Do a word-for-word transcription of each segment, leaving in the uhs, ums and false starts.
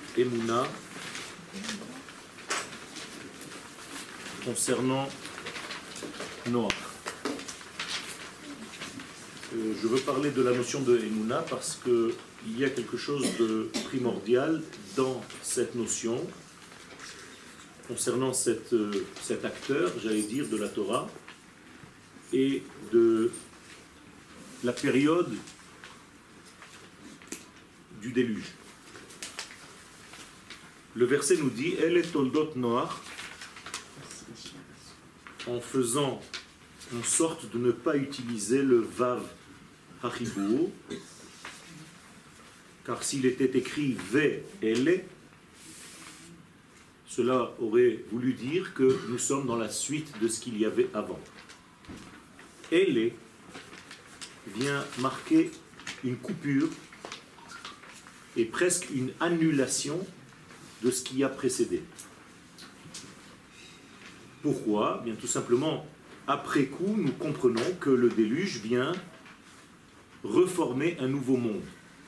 Emouna concernant Noach. Euh, je veux parler de la notion de Emouna parce qu'il y a quelque chose de primordial dans cette notion concernant cette, euh, cet acteur, j'allais dire, de la Torah et de la période du déluge. Le verset nous dit « Elle est toldot Noach » en faisant en sorte de ne pas utiliser le Vav Hachibou, car s'il était écrit « Ve Elle », cela aurait voulu dire que nous sommes dans la suite de ce qu'il y avait avant. « Elle » vient marquer une coupure et presque une annulation de ce qui a précédé. Pourquoi ? Bien tout simplement, après coup, nous comprenons que le déluge vient reformer un nouveau monde.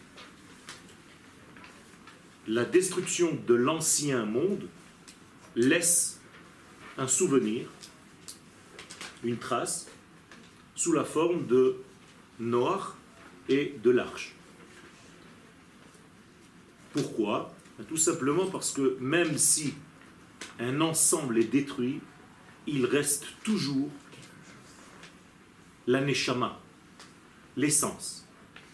La destruction de l'ancien monde laisse un souvenir, une trace, sous la forme de Noach et de l'arche. Pourquoi ? Tout simplement parce que même si un ensemble est détruit, il reste toujours la neshama, l'essence.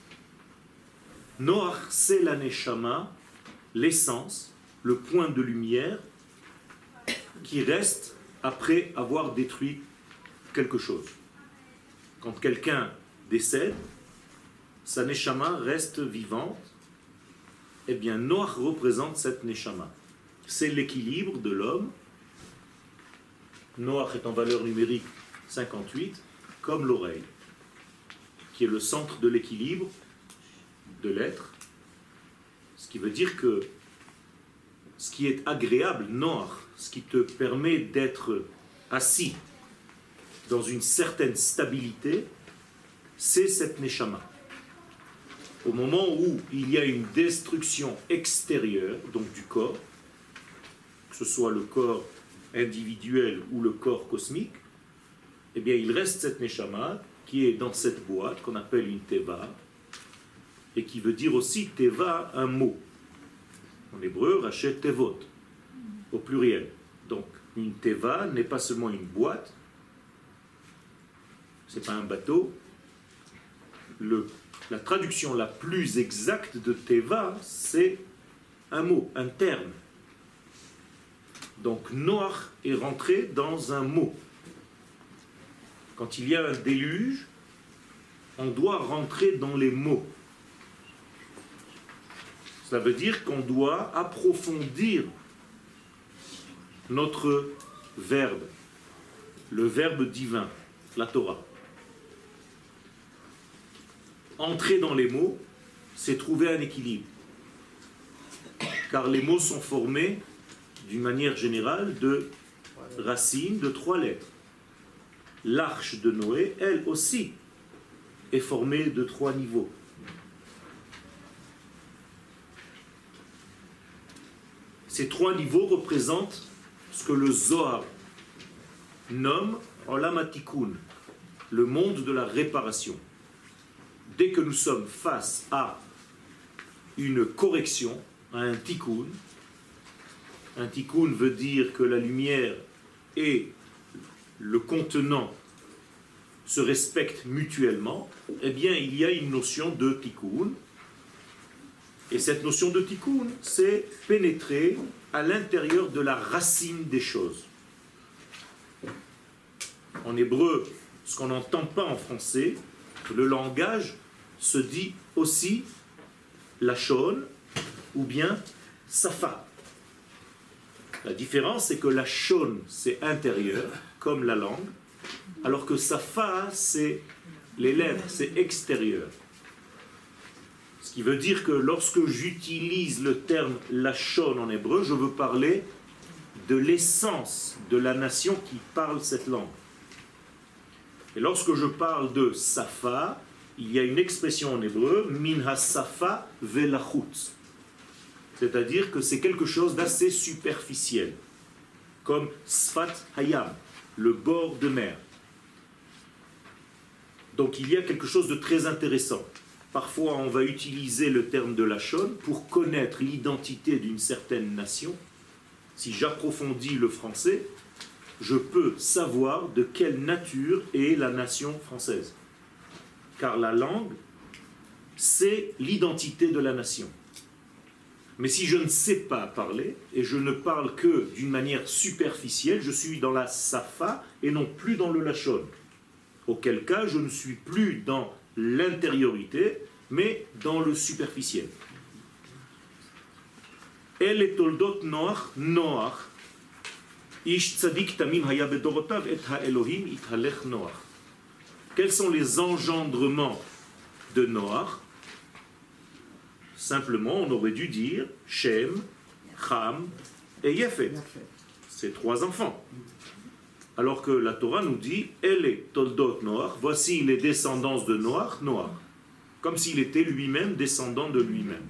Noach, c'est la neshama, l'essence, le point de lumière qui reste après avoir détruit quelque chose. Quand quelqu'un décède, sa neshama reste vivante. Eh bien, Noach représente cette neshama. C'est l'équilibre de l'homme. Noach est en valeur numérique cinquante-huit, comme l'oreille, qui est le centre de l'équilibre de l'être. Ce qui veut dire que ce qui est agréable, Noach, ce qui te permet d'être assis dans une certaine stabilité, c'est cette neshama. Au moment où il y a une destruction extérieure, donc du corps, que ce soit le corps individuel ou le corps cosmique, eh bien il reste cette neshama qui est dans cette boîte qu'on appelle une teva, et qui veut dire aussi teva, un mot. En hébreu, rachet tevot, au pluriel. Donc une teva n'est pas seulement une boîte, c'est pas un bateau. Le La traduction la plus exacte de Teva, c'est un mot, un terme. Donc Noach est rentré dans un mot. Quand il y a un déluge, on doit rentrer dans les mots. Cela veut dire qu'on doit approfondir notre verbe, le verbe divin, la Torah. Entrer dans les mots, c'est trouver un équilibre. Car les mots sont formés, d'une manière générale, de racines de trois lettres. L'arche de Noé, elle aussi, est formée de trois niveaux. Ces trois niveaux représentent ce que le Zohar nomme Olam HaTikun, le monde de la réparation. Dès que nous sommes face à une correction, à un tikkun, un tikkun veut dire que la lumière et le contenant se respectent mutuellement, eh bien il y a une notion de tikkun. Et cette notion de tikkun, c'est pénétrer à l'intérieur de la racine des choses. En hébreu, ce qu'on n'entend pas en français, le langage se dit aussi lachon ou bien safa. La différence, c'est que lachon, c'est intérieur, comme la langue, alors que safa, c'est les lèvres, c'est extérieur. Ce qui veut dire que lorsque j'utilise le terme lachon en hébreu, je veux parler de l'essence de la nation qui parle cette langue. Et lorsque je parle de safa, il y a une expression en hébreu, min ha-safa velachutz. C'est-à-dire que c'est quelque chose d'assez superficiel, comme Sfat Hayam, le bord de mer. Donc il y a quelque chose de très intéressant. Parfois on va utiliser le terme de Lachon pour connaître l'identité d'une certaine nation. Si j'approfondis le français, je peux savoir de quelle nature est la nation française. Car la langue, c'est l'identité de la nation. Mais si je ne sais pas parler, et je ne parle que d'une manière superficielle, je suis dans la safa et non plus dans le lachon. Auquel cas, je ne suis plus dans l'intériorité, mais dans le superficiel. El et toldot Noach, Noach, ish tzadik tamim haya bedorotav et ha-Elohim ithalech Noach. Quels sont les engendrements de Noach? Simplement, on aurait dû dire Shem, Ham et Yafet. C'est trois enfants. Alors que la Torah nous dit Ele toldot Noach, voici les descendances de Noach, Noach. Comme s'il était lui-même descendant de lui-même.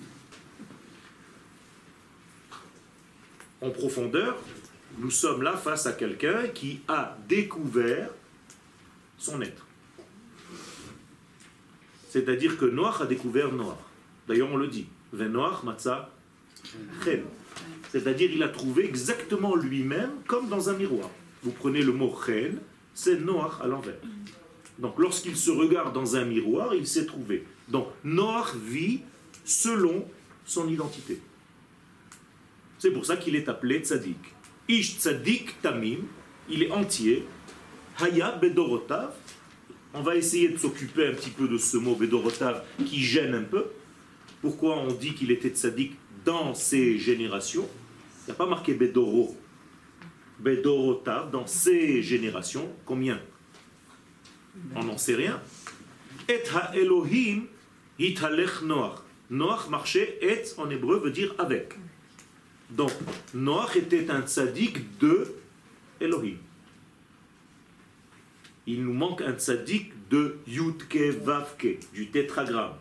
En profondeur, nous sommes là face à quelqu'un qui a découvert son être. C'est-à-dire que Noach a découvert Noach. D'ailleurs, on le dit. Venoach matza chen. C'est-à-dire il a trouvé exactement lui-même comme dans un miroir. Vous prenez le mot chen, c'est Noach à l'envers. Donc lorsqu'il se regarde dans un miroir, il s'est trouvé. Donc Noach vit selon son identité. C'est pour ça qu'il est appelé tzaddik. Ish tzaddik tamim, il est entier. Haya bedorotav. On va essayer de s'occuper un petit peu de ce mot bedorotav qui gêne un peu. Pourquoi on dit qu'il était tzaddik dans ses générations? Il n'y a pas marqué bedoro. Bedorotav, dans ses générations, combien? On n'en sait rien. Et ha-Elohim italech Noach. Noach marchait, et en hébreu veut dire avec. Donc, Noach était un tzaddik de Elohim. Il nous manque un tzaddik de Yudke Vavke, du tétragramme.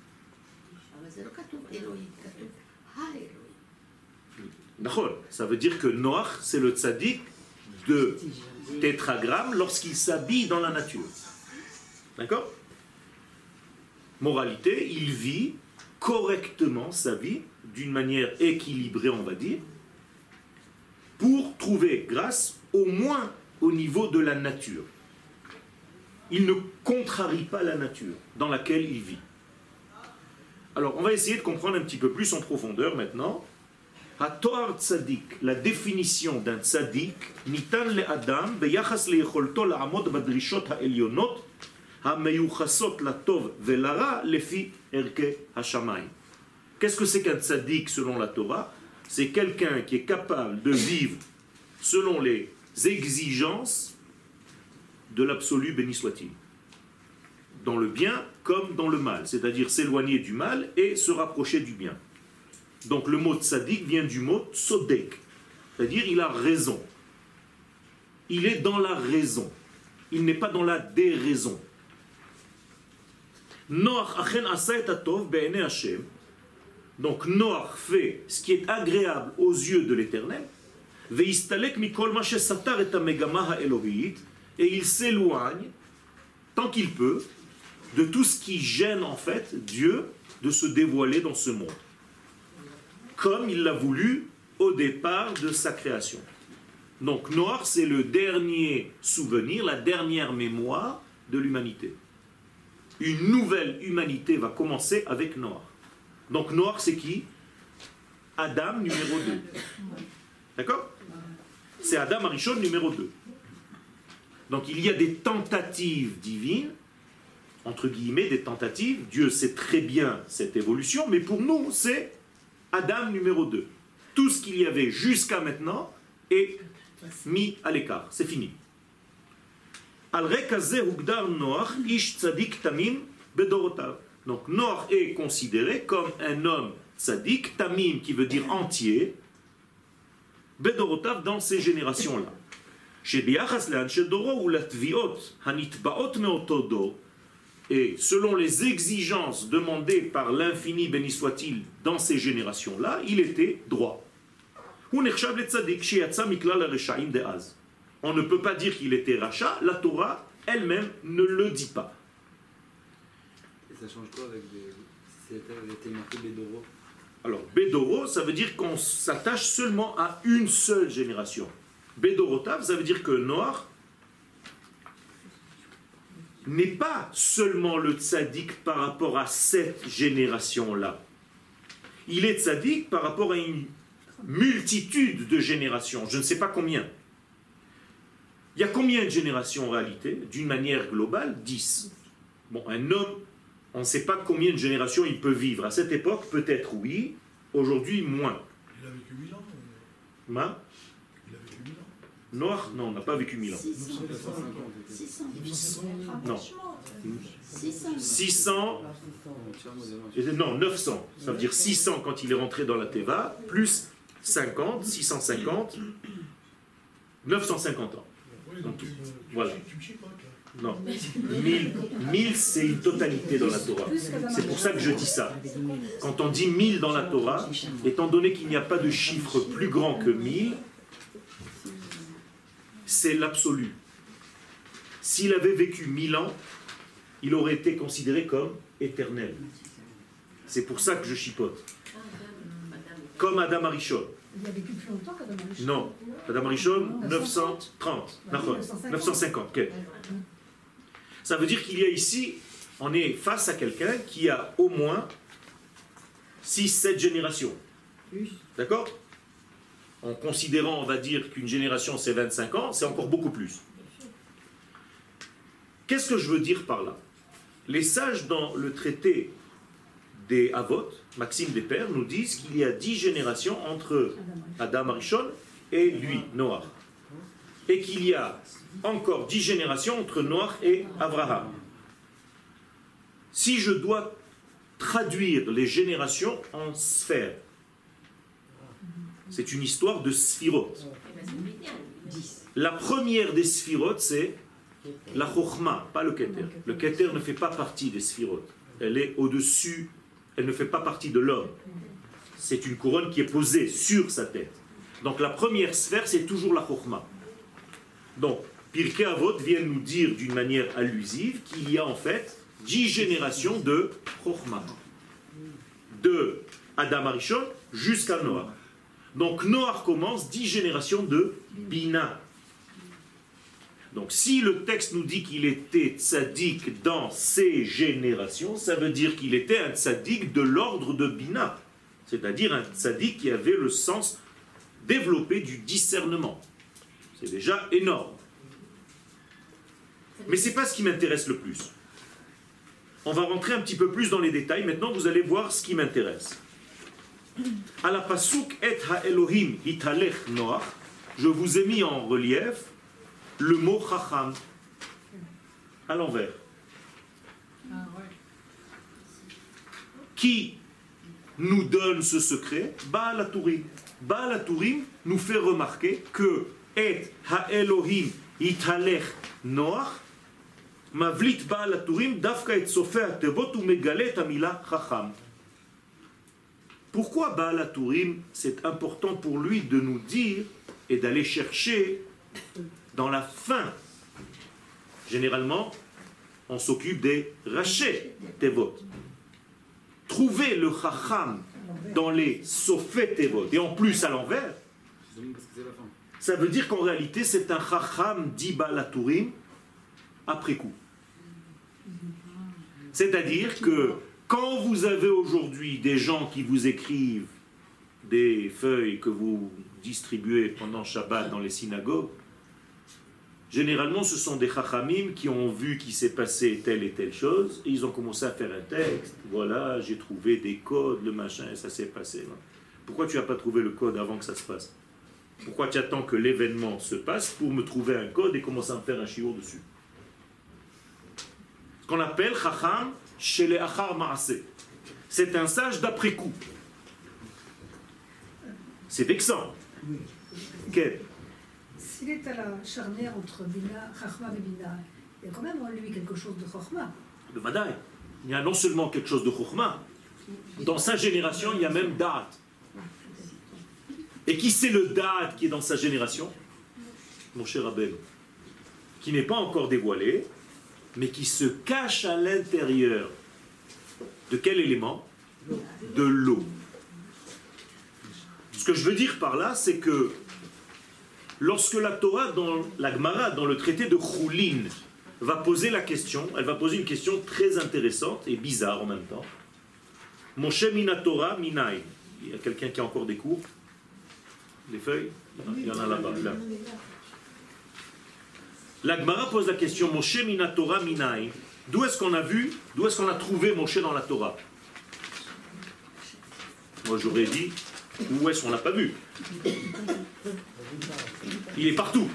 Ça veut dire que Noach, c'est le tzaddik de tétragramme lorsqu'il s'habille dans la nature. D'accord? Moralité, il vit correctement sa vie, d'une manière équilibrée, on va dire, pour trouver grâce au moins au niveau de la nature. Il ne contrarie pas la nature dans laquelle il vit. Alors, on va essayer de comprendre un petit peu plus en profondeur maintenant. Hatoar tzadik, la définition d'un tzadik, nitan le adam beyachas leyecholto la'amod badrishot ha'elyonot ha'meyuchasot latov ve'lara lefi erke hashamayim. Qu'est-ce que c'est qu'un tzadik selon la Torah? C'est quelqu'un qui est capable de vivre selon les exigences de l'absolu, béni soit-il. Dans le bien comme dans le mal, c'est-à-dire s'éloigner du mal et se rapprocher du bien. Donc le mot tzaddik vient du mot tzodek, c'est-à-dire il a raison. Il est dans la raison. Il n'est pas dans la déraison. Noach achen asa et atov be'enei Hashem. Donc Noach fait ce qui est agréable aux yeux de l'Éternel. Ve'istalek mikol ma shesatar et hamegama ha'elohit. Et il s'éloigne, tant qu'il peut, de tout ce qui gêne en fait Dieu de se dévoiler dans ce monde. Comme il l'a voulu au départ de sa création. Donc Noach, c'est le dernier souvenir, la dernière mémoire de l'humanité. Une nouvelle humanité va commencer avec Noach. Donc Noach, c'est qui? Adam numéro deux. D'accord? C'est Adam Arishon numéro deux. Donc il y a des tentatives divines, entre guillemets, des tentatives. Dieu sait très bien cette évolution, mais pour nous, c'est Adam numéro deux. Tout ce qu'il y avait jusqu'à maintenant est mis à l'écart. C'est fini. Donc Noach est considéré comme un homme tzaddik, tamim qui veut dire entier, bedorotav dans ces générations-là. et selon les exigences demandées par l'infini, béni soit-il, dans ces générations-là, il était droit. On ne peut pas dire qu'il était rachat, la Torah elle-même ne le dit pas. Et ça change quoi avec des... si c'était marqué Bédoro? Alors, Bédoro, ça veut dire qu'on s'attache seulement à une seule génération. Bédorotav, ça veut dire que Noach n'est pas seulement le tzaddik par rapport à cette génération-là. Il est tzaddik par rapport à une multitude de générations, je ne sais pas combien. Il y a combien de générations en réalité? D'une manière globale, dix. Bon, un homme, on ne sait pas combien de générations il peut vivre. À cette époque, peut-être oui, aujourd'hui moins. Il a vécu mille ans. Ma Il a vécu mille ans. Noir? Non, on n'a pas vécu mille ans. six cents. Non. six cents. six cents. Non, neuf cents. Ça veut dire six cents quand il est rentré dans la Teva, plus cinquante, six cent cinquante, neuf cent cinquante ans. Oui, donc, euh, Voilà. tu me chipotes, là. Non. mille, mille c'est une totalité dans la Torah. C'est pour ça que je dis ça. Quand on dit mille dans la Torah, étant donné qu'il n'y a pas de chiffre plus grand que mille, c'est l'absolu. S'il avait vécu mille ans, il aurait été considéré comme éternel. C'est pour ça que je chipote. Comme Adam Arishon. Il a vécu plus longtemps qu'Adam Arishon. Non. Adam Arishon, neuf cent trente. neuf cent cinquante. Okay. Ça veut dire qu'il y a ici, on est face à quelqu'un qui a au moins six sept générations. D'accord? En considérant, on va dire, qu'une génération c'est vingt-cinq ans, c'est encore beaucoup plus. Qu'est-ce que je veux dire par là? Les sages dans le traité des Avot, Maxime des Pères, nous disent qu'il y a dix générations entre Adam Arishon et lui, Noach. Et qu'il y a encore dix générations entre Noach et Abraham. Si je dois traduire les générations en sphères, c'est une histoire de sphirotes. La première des sphirotes, c'est la chokhma, pas le keter. Le keter ne fait pas partie des sphirotes. Elle est au-dessus, elle ne fait pas partie de l'homme. C'est une couronne qui est posée sur sa tête. Donc la première sphère, c'est toujours la chokhma. Donc, Pirkei Avot vient nous dire d'une manière allusive qu'il y a en fait dix générations de chokhma. De Adam Arishon jusqu'à Noach. Donc Noach commence dix générations de Bina. Donc si le texte nous dit qu'il était tzaddik dans ces générations, ça veut dire qu'il était un tzaddik de l'ordre de Bina. C'est-à-dire un tzaddik qui avait le sens développé du discernement. C'est déjà énorme. Mais ce n'est pas ce qui m'intéresse le plus. On va rentrer un petit peu plus dans les détails. Maintenant, vous allez voir ce qui m'intéresse. À la pasuk et ha-Elohim hitalech Noach, je vous ai mis en relief le mot chacham à l'envers. Qui nous donne ce secret? Baal HaTurim. Baal HaTurim nous fait remarquer que et ha-Elohim hitalech Noach mavlit Baal HaTurim dafka et sofer atevot u megalet amila chacham. Pourquoi Baal HaTurim, c'est important pour lui de nous dire et d'aller chercher dans la fin? Généralement, on s'occupe des rachets tevot. Trouver le chacham dans les sofet tevot, et en plus à l'envers, ça veut dire qu'en réalité c'est un chacham dit Baal HaTurim après coup. C'est-à-dire que quand vous avez aujourd'hui des gens qui vous écrivent des feuilles que vous distribuez pendant Shabbat dans les synagogues, généralement ce sont des chachamim qui ont vu qu'il s'est passé telle et telle chose, et ils ont commencé à faire un texte, voilà, j'ai trouvé des codes, le machin, et ça s'est passé. Pourquoi tu n'as pas trouvé le code avant que ça se passe? Pourquoi tu attends que l'événement se passe pour me trouver un code et commencer à me faire un shiur dessus? Ce qu'on appelle chacham chez les achar maaseh. C'est un sage d'après coup. C'est vexant. Quel? S'il est à la charnière entre Bina, Chachma et Bina, il y a quand même en lui quelque chose de Chachma. Le Vadaï. Il y a non seulement quelque chose de Chokhmah, dans sa génération, il y a même Da'at. Et qui c'est le Da'at qui est dans sa génération? Mon cher Rabbeinu, qui n'est pas encore dévoilé, mais qui se cache à l'intérieur. De quel élément? De l'eau. Ce que je veux dire par là, c'est que lorsque la Torah, dans la Gemara, dans le traité de Choulin, va poser la question, elle va poser une question très intéressante et bizarre en même temps. Moshe mina Torah minai. Il y a quelqu'un qui a encore des cours? Des feuilles? Il y en a là-bas. Là. La Gemara pose la question, Moshe mina Torah minai. D'où est-ce qu'on a vu, d'où est-ce qu'on a trouvé Moshe dans la Torah? Moi j'aurais dit, où est-ce qu'on l'a pas vu? Il est partout.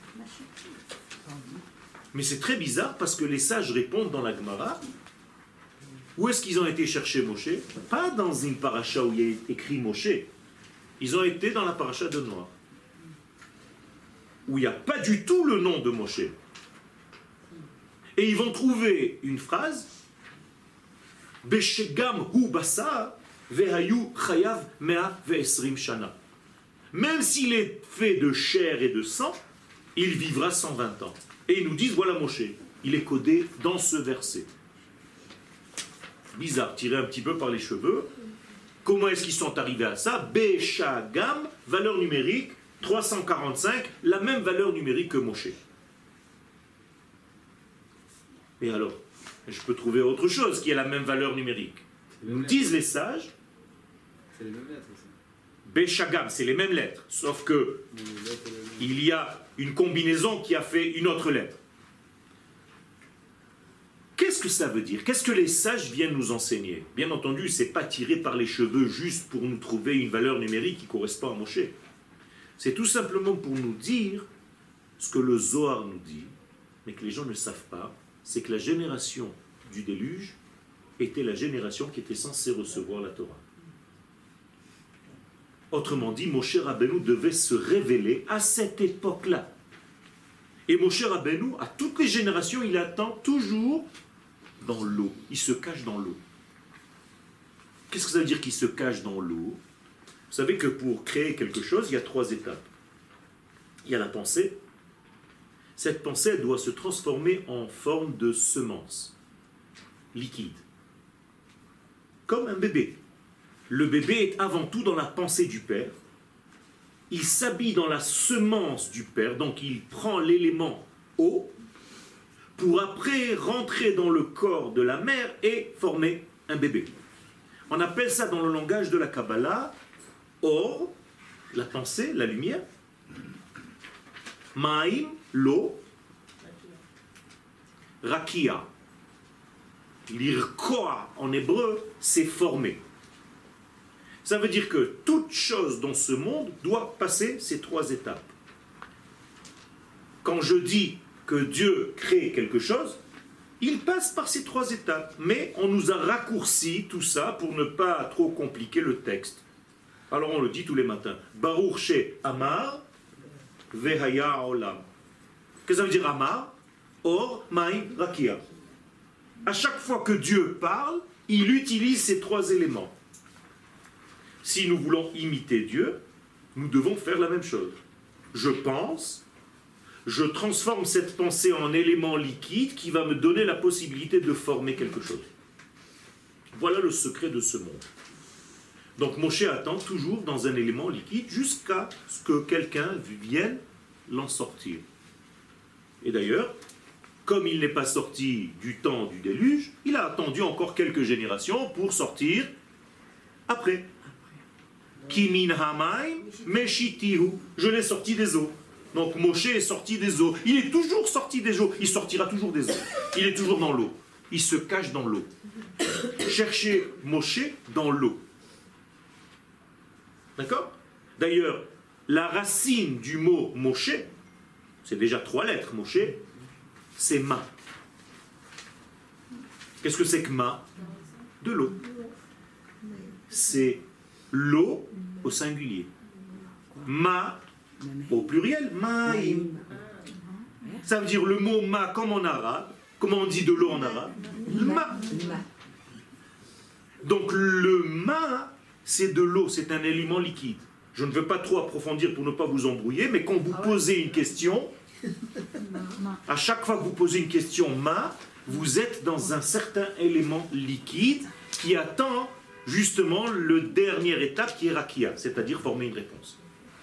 Mais c'est très bizarre parce que les sages répondent dans la Gemara. Où est-ce qu'ils ont été chercher Moshe? Pas dans une paracha où il y a écrit Moshe. Ils ont été dans la paracha de Noach, où il n'y a pas du tout le nom de Moshe. Et ils vont trouver une phrase Beshegam hu basa vehayu chayav mea ve'esrim shana. Même s'il est fait de chair et de sang, il vivra cent vingt ans. Et ils nous disent, voilà Moshe, il est codé dans ce verset. Bizarre, tiré un petit peu par les cheveux. Comment est-ce qu'ils sont arrivés à ça? Beshagam, valeur numérique, trois cent quarante-cinq, la même valeur numérique que Moshe. Et alors, je peux trouver autre chose qui a la même valeur numérique. Nous disent les sages, C'est les mêmes lettres aussi. Beshagam, c'est les mêmes lettres, sauf que il y a une combinaison qui a fait une autre lettre. Qu'est-ce que ça veut dire? Qu'est-ce que les sages viennent nous enseigner? Bien entendu, ce n'est pas tiré par les cheveux juste pour nous trouver une valeur numérique qui correspond à Moshe. C'est tout simplement pour nous dire ce que le Zohar nous dit, mais que les gens ne savent pas, c'est que la génération du déluge était la génération qui était censée recevoir la Torah. Autrement dit, Moshe Rabbeinu devait se révéler à cette époque-là. Et Moshe Rabbeinu, à toutes les générations, il attend toujours dans l'eau. Il se cache dans l'eau. Qu'est-ce que ça veut dire qu'il se cache dans l'eau? Vous savez que pour créer quelque chose, il y a trois étapes. Il y a la pensée. Cette pensée elle doit se transformer en forme de semence liquide. Comme un bébé. Le bébé est avant tout dans la pensée du père. Il s'habille dans la semence du père, donc il prend l'élément eau pour après rentrer dans le corps de la mère et former un bébé. On appelle ça dans le langage de la Kabbalah or, la pensée, la lumière, ma'im, l'eau, rakia. L'irkoa en hébreu, c'est former. Ça veut dire que toute chose dans ce monde doit passer ces trois étapes. Quand je dis que Dieu crée quelque chose, il passe par ces trois étapes. Mais on nous a raccourci tout ça pour ne pas trop compliquer le texte. Alors on le dit tous les matins. Baruch she Amar vehaya olam. Qu'est-ce que ça veut dire Amar? Or, Maïm, Rakia. À chaque fois que Dieu parle, il utilise ces trois éléments. Si nous voulons imiter Dieu, nous devons faire la même chose. Je pense, je transforme cette pensée en élément liquide qui va me donner la possibilité de former quelque chose. Voilà le secret de ce monde. Donc Moshe attend toujours dans un élément liquide jusqu'à ce que quelqu'un vienne l'en sortir. Et d'ailleurs, comme il n'est pas sorti du temps du déluge, il a attendu encore quelques générations pour sortir après. Kimin hamaim meshitihu. Je l'ai sorti des eaux. Donc Moshe est sorti des eaux. Il est toujours sorti des eaux. Il sortira toujours des eaux. Il est toujours dans l'eau. Il se cache dans l'eau. Cherchez Moshe dans l'eau. D'accord? D'ailleurs, la racine du mot Moshe, c'est déjà trois lettres, Moshe, c'est ma. Qu'est-ce que c'est que ma? De l'eau. C'est l'eau au singulier. Ma au pluriel, ma'im. Ça veut dire le mot ma comme en arabe. Comment on dit de l'eau en arabe? Ma. Donc le ma, c'est de l'eau, c'est un élément liquide. Je ne veux pas trop approfondir pour ne pas vous embrouiller, mais quand vous posez une question, à chaque fois que vous posez une question ma, vous êtes dans un certain élément liquide qui attend justement le dernière étape qui est rakia, c'est-à-dire former une réponse.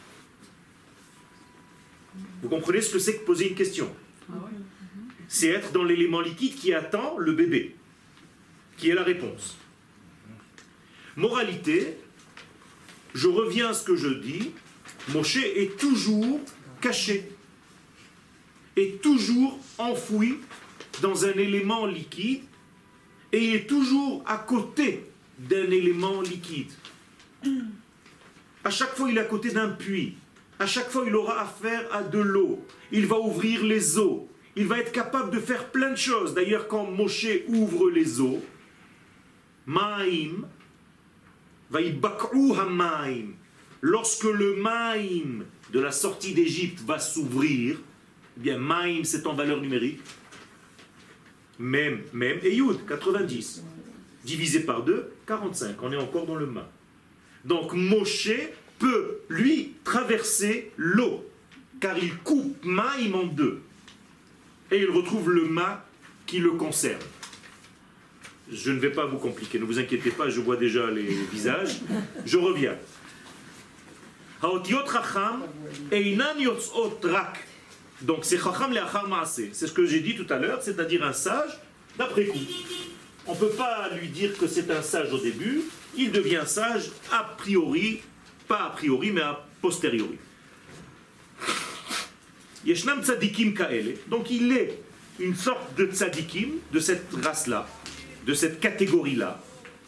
Vous comprenez ce que c'est que poser une question? C'est être dans l'élément liquide qui attend le bébé, qui est la réponse. Moralité, je reviens à ce que je dis, Moshe est toujours caché, est toujours enfoui dans un élément liquide et il est toujours à côté d'un élément liquide. À chaque fois, il est à côté d'un puits. À chaque fois, il aura affaire à de l'eau. Il va ouvrir les eaux. Il va être capable de faire plein de choses. D'ailleurs, quand Moshe ouvre les eaux, Ma'im, Vaïbak'u ha'ma'im, lorsque le Ma'im de la sortie d'Égypte va s'ouvrir, eh bien Ma'im c'est en valeur numérique, même, même, et Yud, quatre-vingt-dix, divisé par deux, quarante-cinq, on est encore dans le Ma. Donc Moshe peut, lui, traverser l'eau, car il coupe Ma'im en deux, et il retrouve le Ma qui le concerne. Je ne vais pas vous compliquer, ne vous inquiétez pas, je vois déjà les visages. Je reviens. Donc c'est chacham le'achar ma'aseh. C'est ce que j'ai dit tout à l'heure, c'est-à-dire un sage d'après coup. On ne peut pas lui dire que c'est un sage au début, il devient sage a priori, pas a priori, mais a posteriori. Yeshnam tzadikim ka'ele. Donc il est une sorte de tzadikim, de cette race-là, de cette catégorie-là,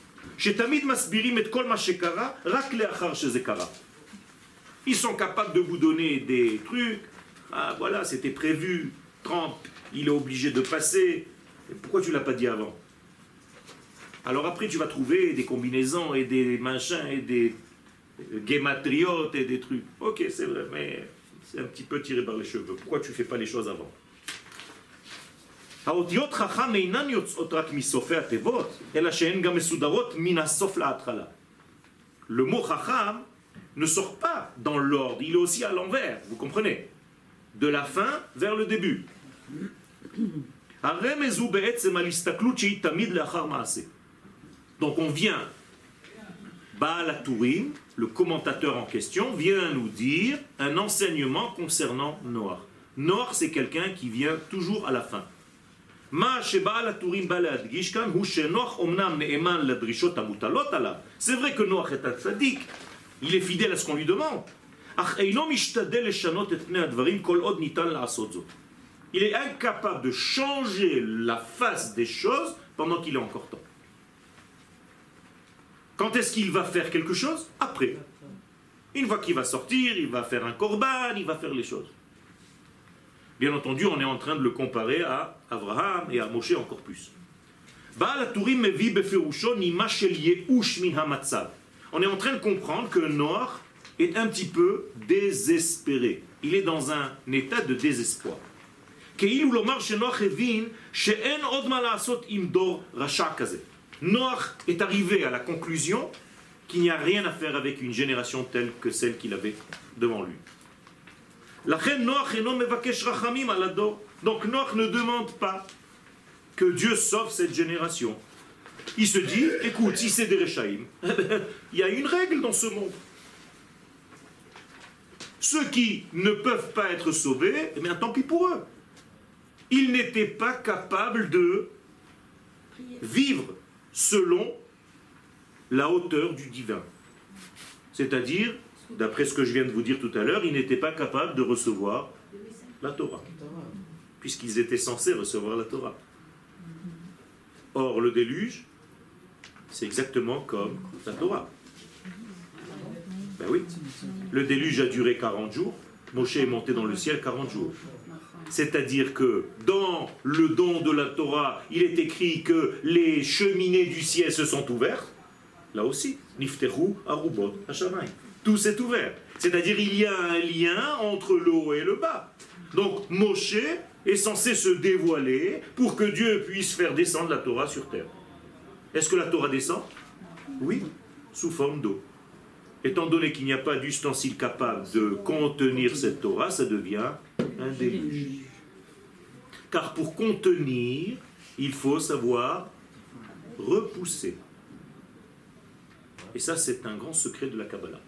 ils sont capables de vous donner des trucs. Ah voilà, c'était prévu, trente, il est obligé de passer. Et pourquoi tu ne l'as pas dit avant? Alors après, tu vas trouver des combinaisons et des machins et des guématriotes et des trucs. Ok, c'est vrai, mais c'est un petit peu tiré par les cheveux. Pourquoi tu ne fais pas les choses avant? האותיות חכם אינן יוצאות רק מסופי התיבות, אלא שהן גם מסודרות מן הסוף להתחלה. Le mot chacham ne sort pas dans l'ordre, il est aussi à l'envers, vous comprenez? De la fin vers le début. הרמז הוא בעצם על הסתכלות שהיא תמיד לאחר מעשה. Donc on vient, Baal HaTurim, le commentateur en question, vient nous dire un enseignement concernant Noach. Noach, c'est quelqu'un qui vient toujours à la fin. C'est vrai que Noach est un tzaddik, il est fidèle à ce qu'on lui demande. Il est incapable de changer la face des choses pendant qu'il est encore temps. Quand est-ce qu'il va faire quelque chose? Après. Une fois qu'il va sortir, il va faire un korban, il va faire les choses. Bien entendu, on est en train de le comparer à Abraham et à Moshe encore plus. On est en train de comprendre que Noach est un petit peu désespéré. Il est dans un état de désespoir. Noach est arrivé à la conclusion qu'il n'y a rien à faire avec une génération telle que celle qu'il avait devant lui. Donc Noach ne demande pas que Dieu sauve cette génération. Il se dit, écoute, si c'est des Rechaïm, il y a une règle dans ce monde. Ceux qui ne peuvent pas être sauvés, eh bien tant pis pour eux. Ils n'étaient pas capables de vivre selon la hauteur du divin. C'est-à-dire, d'après ce que je viens de vous dire tout à l'heure, ils n'étaient pas capables de recevoir la Torah, puisqu'ils étaient censés recevoir la Torah. Or, le déluge, c'est exactement comme la Torah. Ben oui, le déluge a duré quarante jours, Moshe est monté dans le ciel quarante jours. C'est-à-dire que dans le don de la Torah, il est écrit que les cheminées du ciel se sont ouvertes. Là aussi, Nifteru, Arubot, Hashamayim. Tout s'est ouvert. C'est-à-dire il y a un lien entre le haut et le bas. Donc Moshe est censé se dévoiler pour que Dieu puisse faire descendre la Torah sur terre. Est-ce que la Torah descend? Oui, sous forme d'eau. Étant donné qu'il n'y a pas d'ustensile capable de contenir cette Torah, ça devient un déluge. Car pour contenir, il faut savoir repousser. Et ça, c'est un grand secret de la Kabbalah.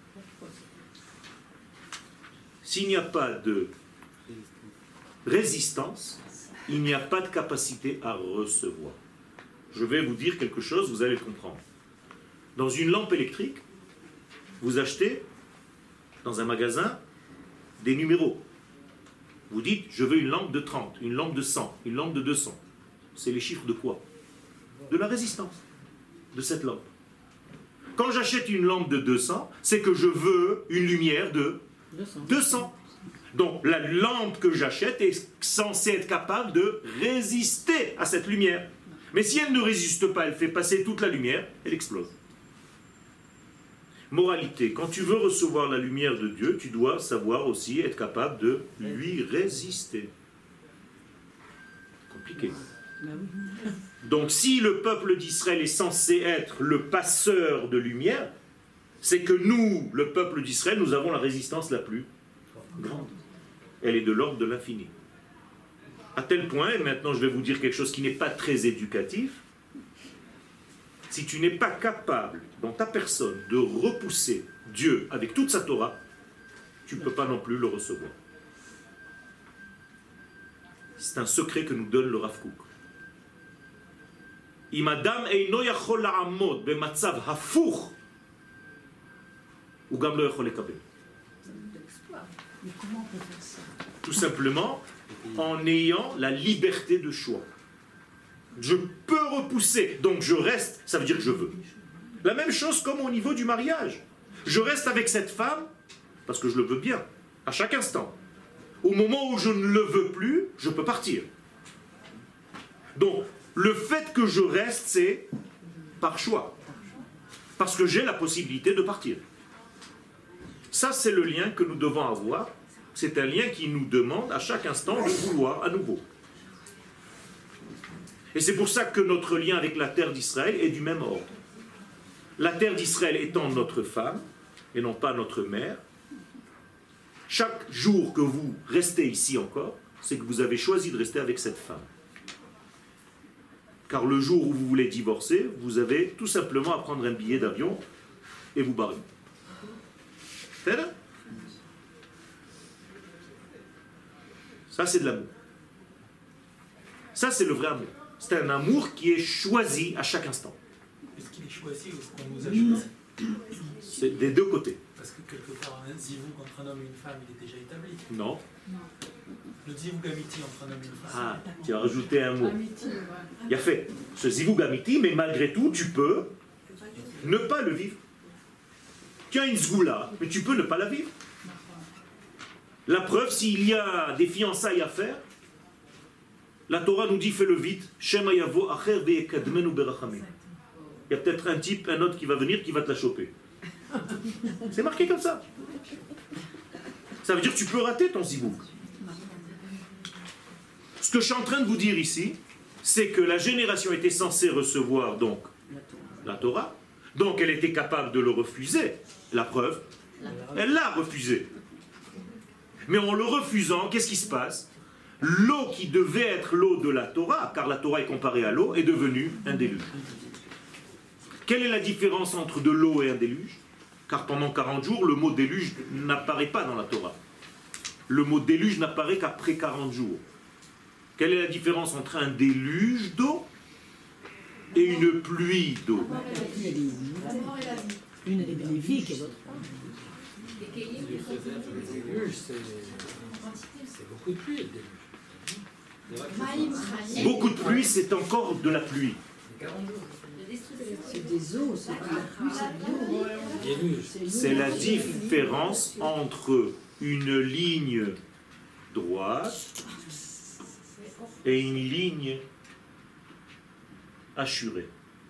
S'il n'y a pas de résistance, il n'y a pas de capacité à recevoir. Je vais vous dire quelque chose, vous allez le comprendre. Dans une lampe électrique, vous achetez dans un magasin des numéros. Vous dites, je veux une lampe de trente, une lampe de cent, une lampe de deux cents. C'est les chiffres de quoi? De la résistance de cette lampe. Quand j'achète une lampe de deux cents, c'est que je veux une lumière de deux cents. Donc la lampe que j'achète est censée être capable de résister à cette lumière. Mais si elle ne résiste pas, elle fait passer toute la lumière, elle explose. Moralité, quand tu veux recevoir la lumière de Dieu, tu dois savoir aussi être capable de lui résister. Compliqué. Donc si le peuple d'Israël est censé être le passeur de lumière, c'est que nous, le peuple d'Israël, nous avons la résistance la plus grande. Elle est de l'ordre de l'infini. À tel point, et maintenant je vais vous dire quelque chose qui n'est pas très éducatif, si tu n'es pas capable, dans ta personne, de repousser Dieu avec toute sa Torah, tu ne peux pas non plus le recevoir. C'est un secret que nous donne le Rav Kook. Imadam eino yachol la'amod b'matzav hafuch, ou gam lo yachol lekabel. Mais comment on peut faire ça? Tout simplement en ayant la liberté de choix. Je peux repousser, donc je reste, ça veut dire que je veux. La même chose comme au niveau du mariage. Je reste avec cette femme parce que je le veux bien, à chaque instant. Au moment où je ne le veux plus, je peux partir. Donc, le fait que je reste, c'est par choix. Parce que j'ai la possibilité de partir. Ça, c'est le lien que nous devons avoir. C'est un lien qui nous demande à chaque instant de vouloir à nouveau. Et c'est pour ça que notre lien avec la terre d'Israël est du même ordre. La terre d'Israël étant notre femme, et non pas notre mère, chaque jour que vous restez ici encore, c'est que vous avez choisi de rester avec cette femme. Car le jour où vous voulez divorcer, vous avez tout simplement à prendre un billet d'avion et vous barrer. C'est là ? Ça, c'est de l'amour. Ça, c'est le vrai amour. C'est un amour qui est choisi à chaque instant. Est-ce qu'il est choisi ou est-ce qu'on nous a choisi? C'est des deux côtés. Parce que quelque part, un zivou contre un homme et une femme, il est déjà établi. Non. Le zivou gamiti entre un homme et une femme. Ah, tu as rajouté un mot. Il a fait ce zivug amiti, mais malgré tout, tu peux ne pas le vivre. Tu as une zgoula, mais tu peux ne pas la vivre. La preuve, s'il y a des fiançailles à faire, la Torah nous dit fais-le vite. Shema yavo acher ve'ekadmenu berachamim. Il y a peut-être un type, un autre qui va venir, qui va te la choper. C'est marqué comme ça. Ça veut dire que tu peux rater ton zivug. Ce que je suis en train de vous dire ici, c'est que la génération était censée recevoir donc la Torah, donc elle était capable de le refuser. La preuve, elle l'a refusé. Mais en le refusant, qu'est-ce qui se passe? L'eau qui devait être l'eau de la Torah, car la Torah est comparée à l'eau, est devenue un déluge. Quelle est la différence entre de l'eau et un déluge? Car pendant quarante jours, le mot déluge n'apparaît pas dans la Torah. Le mot déluge n'apparaît qu'après quarante jours. Quelle est la différence entre un déluge d'eau et une pluie d'eau? Une elle est bénéfique et l'autre. C'est beaucoup de pluie, le début. Beaucoup de pluie, c'est encore de la pluie. C'est des eaux, c'est pas la pluie, c'est de l'eau. C'est la différence entre une ligne droite et une ligne hachurée.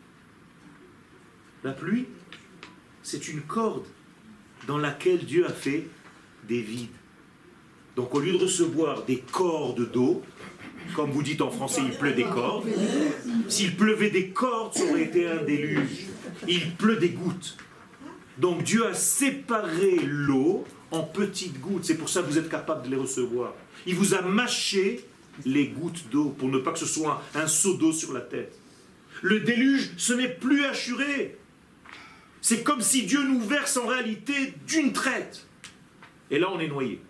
La pluie, c'est une corde dans laquelle Dieu a fait des vides. Donc au lieu de recevoir des cordes d'eau, Comme vous dites en français, il pleut des cordes. S'il pleuvait des cordes, ça aurait été un déluge. Il pleut des gouttes. Donc Dieu a séparé l'eau en petites gouttes. C'est pour ça que vous êtes capable de les recevoir. Il vous a mâché les gouttes d'eau pour ne pas que ce soit un seau d'eau sur la tête. Le déluge, ce n'est plus assuré. C'est comme si Dieu nous verse en réalité d'une traite. Et là, on est noyé.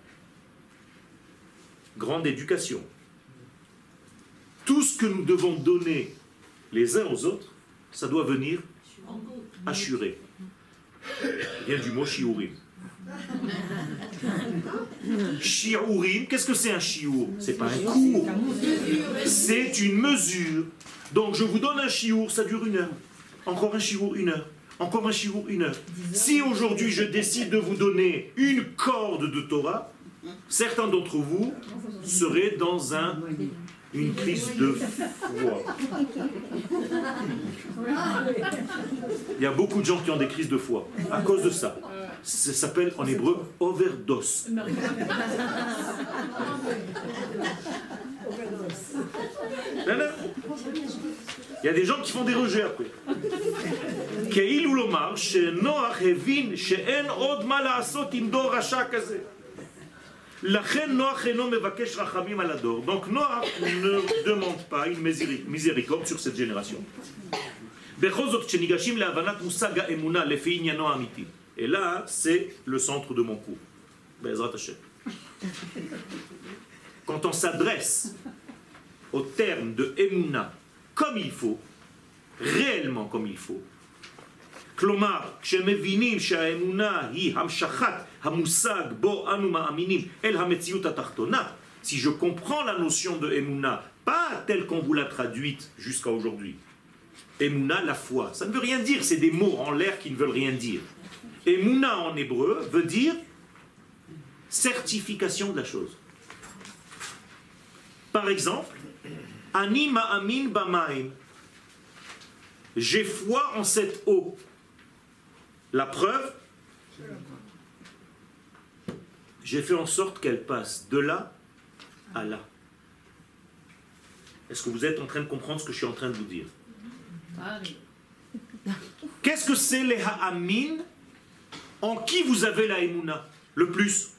Grande éducation. Tout ce que nous devons donner les uns aux autres, ça doit venir assuré. Il vient du mot shiurim. Shiurim, qu'est-ce que c'est un shiur? C'est pas un cours. C'est une mesure. Donc je vous donne un shiur, ça dure une heure. Encore un shiur, une heure. Encore un shiur, une heure. Si aujourd'hui je décide de vous donner une corde de Torah, certains d'entre vous seraient dans un, une crise de foi. Il y a beaucoup de gens qui ont des crises de foi à cause de ça. Ça s'appelle en hébreu overdose. Non, non. Il y a des gens qui font des rejets après. כאילו לומר שנוח הבין שאין עוד מה לעשות עם דור רשע כזה. לכן נוח אינו מבקש רחמים על הדור. Donc Noach ne demande pas une miséricorde sur cette génération. בכל זאת, כשניגשים להבנת מושג האמונה לפי עניינו האמיתי. Et là, c'est le centre de mon cours. Be'ezrat Hashem. Quand on s'adresse au terme de Emouna comme il faut, réellement comme il faut, כלומר, כשמבינים שהאמונה היא המשכת המושג בו אנו מאמינים אל המציאות התחתונה, si je comprends la notion de Emouna, pas telle qu'on vous l'a traduite jusqu'à aujourd'hui. Emouna, la foi, ça ne veut rien dire, c'est des mots en l'air qui ne veulent rien dire. Emouna en hébreu veut dire certification de la chose. Par exemple, Ani ma'amin ba'maim. J'ai foi en cette eau. La preuve, j'ai fait en sorte qu'elle passe de là à là. Est-ce que vous êtes en train de comprendre ce que je suis en train de vous dire? Qu'est-ce que c'est les ha'amin? En qui vous avez la émouna le plus?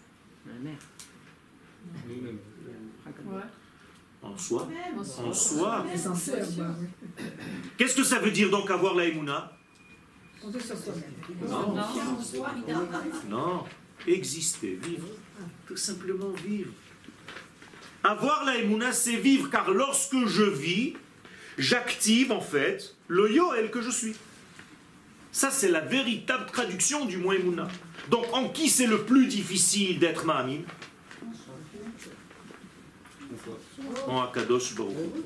En soi. En soi. Qu'est-ce que ça veut dire donc avoir la émouna? Non. Non. Exister, vivre. Tout simplement vivre. Avoir la émouna, c'est vivre, car lorsque je vis, j'active en fait le Yoel que je suis. Ça, c'est la véritable traduction du mot émouna. Donc, en qui c'est le plus difficile d'être ma'amin? En Akadosh Baruch Hu.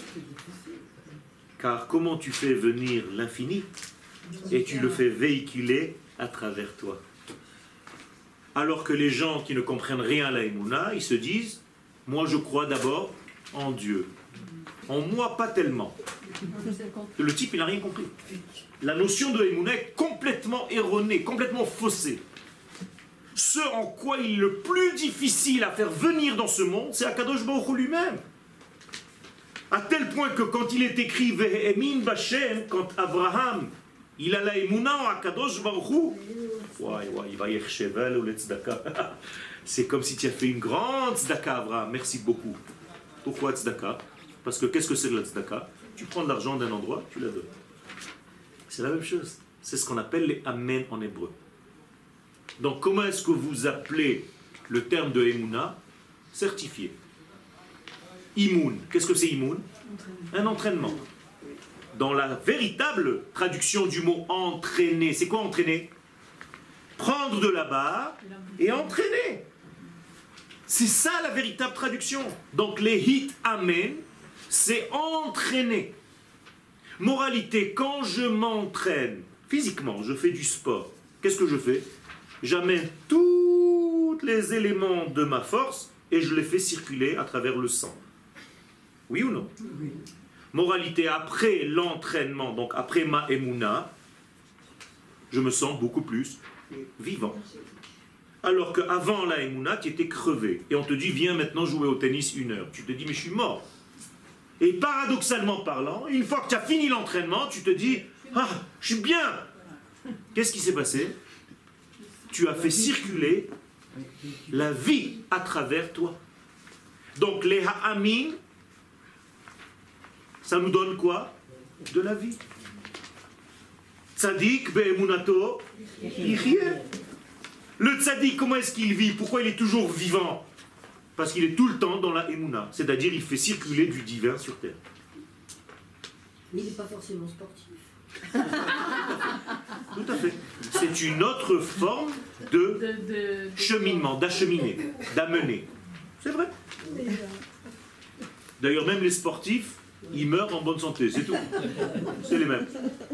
Car comment tu fais venir l'infini et tu le fais véhiculer à travers toi? Alors que les gens qui ne comprennent rien à la émouna, ils se disent, moi je crois d'abord en Dieu. En moi, pas tellement. Le type, il n'a rien compris. La notion de émouna est complètement erronée, complètement faussée. Ce en quoi il est le plus difficile à faire venir dans ce monde, c'est Akadosh Baruch Hu lui-même. À tel point que quand il est écrit Ve'emin Bashem, quand Abraham, il a la émouna en Akadosh Baruch Hu, c'est comme si tu as fait une grande tzedaka, Abraham. Merci beaucoup. Pourquoi tzedaka? Parce que qu'est-ce que c'est que la tzedaka? Tu prends de l'argent d'un endroit, tu la donnes. C'est la même chose. C'est ce qu'on appelle les amen en hébreu. Donc comment est-ce que vous appelez le terme de émouna? Certifié. Imoun. Qu'est-ce que c'est imoun? Un entraînement. Dans la véritable traduction du mot entraîner, c'est quoi entraîner? Prendre de la barre et entraîner. C'est ça la véritable traduction. Donc les hit amen, c'est entraîner. Moralité, quand je m'entraîne physiquement, je fais du sport, qu'est-ce que je fais? J'amène tous les éléments de ma force et je les fais circuler à travers le sang. Oui ou non? Oui. Moralité, après l'entraînement, donc après ma émouna, je me sens beaucoup plus vivant. Alors qu'avant la Emouna, tu étais crevé. Et on te dit, viens maintenant jouer au tennis une heure. Tu te dis, mais je suis mort. Et paradoxalement parlant, une fois que tu as fini l'entraînement, tu te dis, ah, je suis bien. Qu'est-ce qui s'est passé? Tu as fait circuler la vie à travers toi. Donc les ha'amin, ça nous donne quoi? De la vie. Tzadik be'emunato yichye. Le tzaddik, comment est-ce qu'il vit? Pourquoi il est toujours vivant? Parce qu'il est tout le temps dans la emuna, c'est-à-dire il fait circuler du divin sur terre. Mais il n'est pas forcément sportif. Tout à fait. C'est une autre forme de cheminement, d'acheminer, d'amener. C'est vrai. D'ailleurs, même les sportifs, ils meurent en bonne santé, c'est tout. C'est les mêmes.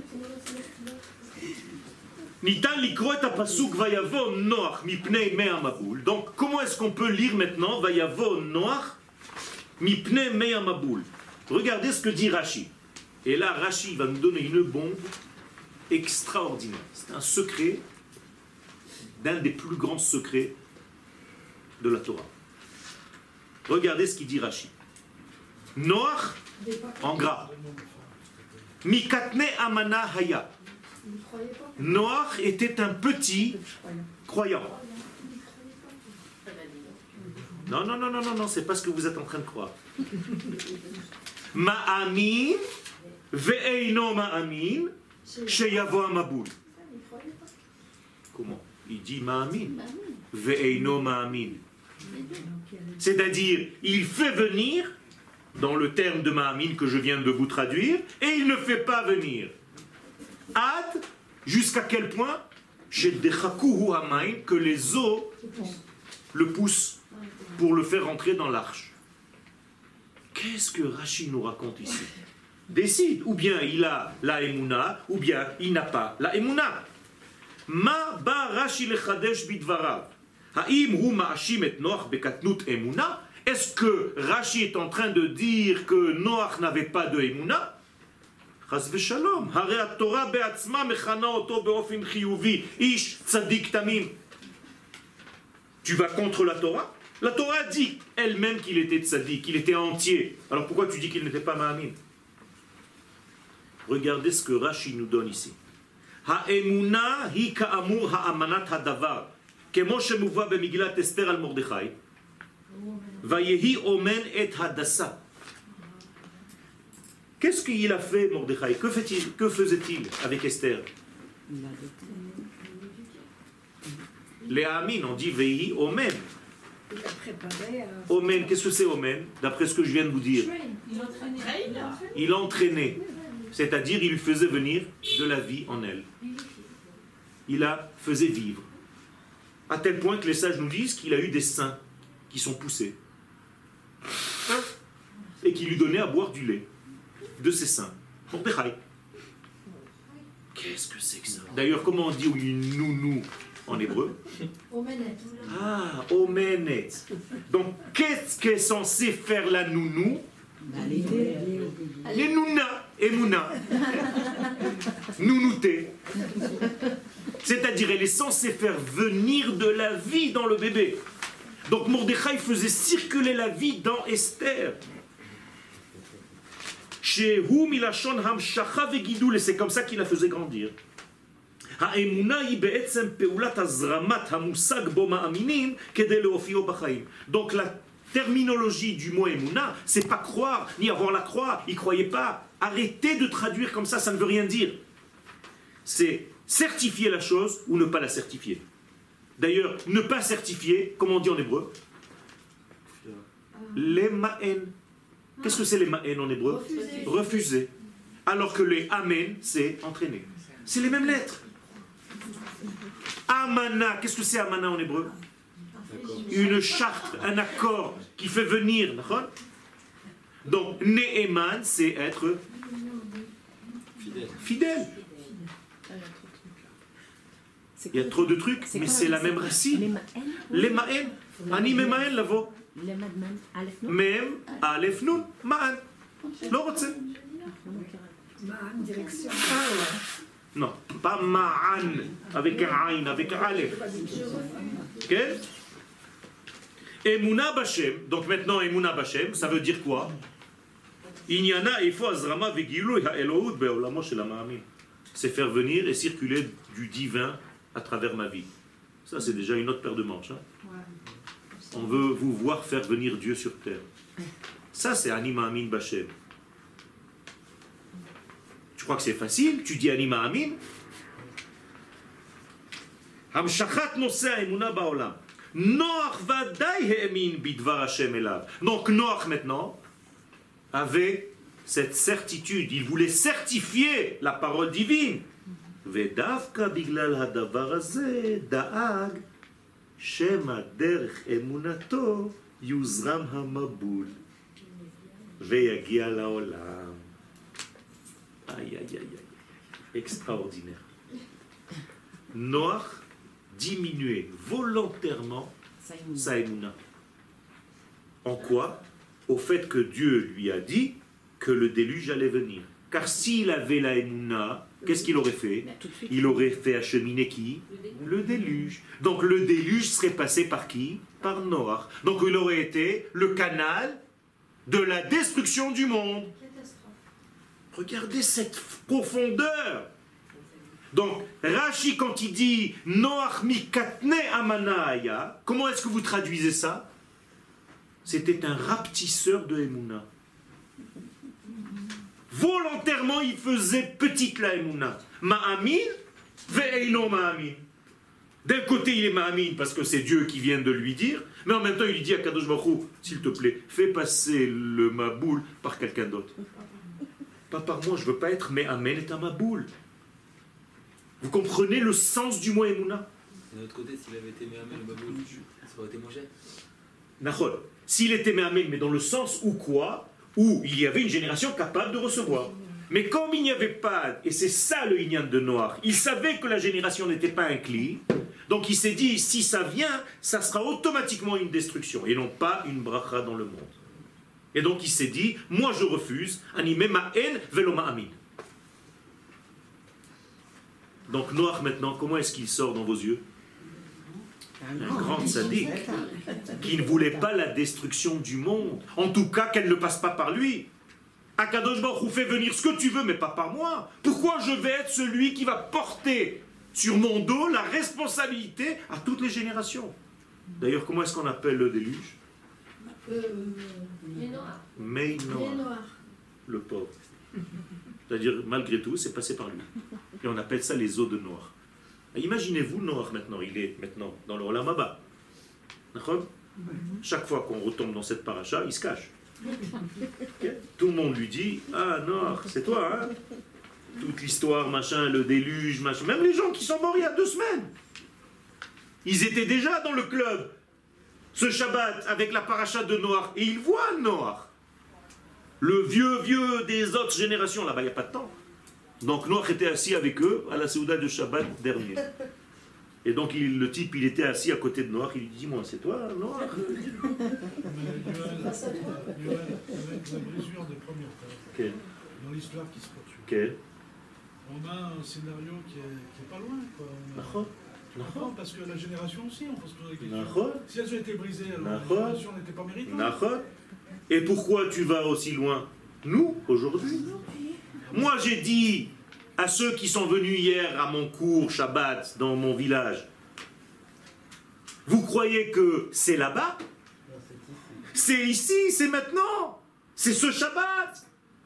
Donc, comment est-ce qu'on peut lire maintenant Vayavo Noach Mipnei Mea Maboul? Regardez ce que dit Rashi. Et là, Rashi va nous donner une bombe extraordinaire. C'est un secret, d'un des plus grands secrets de la Torah. Regardez ce qu'il dit Rashi. Noach, en gras. Mikatne Amana Haya. Noach était un petit croyant. Non, non, non, non, non, non, c'est pas ce que vous êtes en train de croire. Ma'amin, ve'eino ma'amin, sheyavo amaboul. Comment? Il dit ma'amin, ve'eino ma'amin. C'est-à-dire, il fait venir, dans le terme de ma'amin que je viens de vous traduire, et il ne fait pas venir. Ad, jusqu'à quel point? Chez Dechakuhu Hamain, que les eaux le poussent pour le faire rentrer dans l'arche. Qu'est-ce que Rashi nous raconte ici? Décide, ou bien il a la Emouna, ou bien il n'a pas la Emouna. Ma ba Rashi lechadesh bidvarav. Ha'im hu ma'ashim et Noach bekatnut Emouna. Est-ce que Rashi est en train de dire que Noach n'avait pas de Emouna? Chas v'shalom. Hare ha-Torah be'atzma mechana oto be'ofin chiyuvi. Ish tzadik tamim. Tu vas contre la Torah? La Torah dit elle-même qu'il était tzadik, qu'il était entier. Alors pourquoi tu dis qu'il n'était pas ma'amin? Regardez ce que Rashi nous donne ici. Ha'emuna hi ka'amur ha'amanat hadavar. Kemo shemuva b'migillat Esther al Mordechai. Vayehi omen et hadassa. Qu'est-ce qu'il a fait, Mordechai? Que fait-il? Que faisait-il avec Esther? Les Amin, on dit Vehi Omen. Omen, qu'est-ce que c'est Omen? D'après ce que je viens de vous dire. Il entraînait. C'est-à-dire, il lui faisait venir de la vie en elle. Il la faisait vivre. À tel point que les sages nous disent qu'il a eu des seins qui sont poussés. Et qui lui donnaient à boire du lait. De ses seins. Mordechai. Qu'est-ce que c'est que ça? D'ailleurs, comment on dit une nounou en hébreu? Omenet. Ah, omenet. Donc, qu'est-ce qu'est censé faire la nounou? Les nouna, emouna. Nounouté. C'est-à-dire, elle est censée faire venir de la vie dans le bébé. Donc, Mordechai faisait circuler la vie dans Esther. Et c'est comme ça qu'il la faisait grandir. Donc la terminologie du mot Emouna, c'est pas croire, ni avoir la croix, il croyait pas. Arrêtez de traduire comme ça, ça ne veut rien dire. C'est certifier la chose ou ne pas la certifier. D'ailleurs, ne pas certifier, comment on dit en hébreu? Les ma'en. Qu'est-ce que c'est les ma'en en hébreu? Refuser. Refuser. Alors que les amen, c'est entraîner. C'est les mêmes lettres. Amana, qu'est-ce que c'est amana en hébreu? Une charte, un accord qui fait venir. Donc, ne'eman, c'est être fidèle. Fidèle. Il y a trop de trucs, mais c'est la même racine. Les ma'en. Ani me ma'en lavo. Mem, Aleph, Nun, Ma'an. לא רוצה. מען, direction. Non, pas Ma'an, avec un Aïn, avec un Aleph. Ok? Emuna Bashem. Donc maintenant, Emuna Bashem, ça veut dire quoi? Inyana Efo Azrama Vegilu Ha'elohut Be'olamo Shel Ha'ma'amin. C'est faire venir et circuler du divin à travers ma vie. Ça, c'est déjà une autre paire de manches. Hein? On veut vous voir faire venir Dieu sur terre. Ça, c'est Anima Amin Bashem. Tu crois que c'est facile? Tu dis Anima Amin? Hamshachat Nosea Emuna Ba'olam. Noach Vadai He'emin Bidvar Hashem Elav. Donc Noach maintenant avait cette certitude. Il voulait certifier la parole divine. Vedavka Biglal Hadavar Hazeh Da'ag Shema Derech Emunato Yuzram Hamabul Veyagia Laolam. Aïe, aïe, aïe, aïe. Extraordinaire. Noach diminuait volontairement sa émouna. En quoi? Au fait que Dieu lui a dit que le déluge allait venir. Car s'il avait la émouna, qu'est-ce qu'il aurait fait? Il aurait fait acheminer qui? Le déluge. Donc le déluge serait passé par qui? Par Noach. Donc il aurait été le canal de la destruction du monde. Regardez cette profondeur. Donc, Rashi, quand il dit Noach mikatne amanaya, comment est-ce que vous traduisez ça? C'était un rapetisseur de Emouna. Volontairement, il faisait petite la Emouna. Ma'amin ve'eino ma'amin. D'un côté, il est ma'amin parce que c'est Dieu qui vient de lui dire, mais en même temps, il lui dit à Kadosh Baruch Hu, s'il te plaît, fais passer le maboul par quelqu'un d'autre. Pas par moi, je ne veux pas être, mais Amen est un maboul. Vous comprenez le sens du mot Emouna? D'un autre côté, s'il avait été Méhamel, le Baboul, ça aurait été moins cher. Nachol. S'il était Méhamel, mais dans le sens où quoi? Où il y avait une génération capable de recevoir. Mais comme il n'y avait pas, et c'est ça le Inyan de Noach, il savait que la génération n'était pas incline, donc il s'est dit, si ça vient, ça sera automatiquement une destruction, et non pas une bracha dans le monde. Et donc il s'est dit, moi je refuse, animé ma haine, velo ma amin. Donc Noach maintenant, comment est-ce qu'il sort dans vos yeux? Un grand sadique qui ne voulait pas la destruction du monde. En tout cas, qu'elle ne passe pas par lui. Akadosh Baruch Hu fait venir ce que tu veux, mais pas par moi. Pourquoi je vais être celui qui va porter sur mon dos la responsabilité à toutes les générations? D'ailleurs, comment est-ce qu'on appelle le déluge? Euh, Mei Noach, le pauvre. C'est-à-dire, malgré tout, c'est passé par lui. Et on appelle ça les eaux de Noach. Imaginez-vous Noach maintenant, il est maintenant dans le Olam Haba. D'accord? Chaque fois qu'on retombe dans cette paracha, il se cache. Okay? Tout le monde lui dit, ah Noach, c'est toi, hein? Toute l'histoire, machin, le déluge, machin. Même les gens qui sont morts il y a deux semaines. Ils étaient déjà dans le club, ce Shabbat, avec la paracha de Noach. Et ils voient Noach. Le vieux, vieux des autres générations, là-bas, il n'y a pas de temps. Donc Noach était assis avec eux à la Séouda de Shabbat dernier. Et donc il, le type, il était assis à côté de Noach, il lui dit, dis-moi, c'est toi, Noach? Yoel, avec la brisure des premières terres, Okay. dans l'histoire qui se poursuit, Okay. on a un scénario qui est, qui est pas loin. Quoi. On a, Nachon. tu comprends, parce que la génération aussi, on peut se poser des questions. Nachon. Si elles ont été brisées, alors Nachon. la génération n'était pas méritante. Nachon. Et pourquoi tu vas aussi loin? Nous, aujourd'hui. Moi, j'ai dit à ceux qui sont venus hier à mon cours Shabbat dans mon village, vous croyez que c'est là-bas? C'est ici, c'est maintenant. C'est ce Shabbat.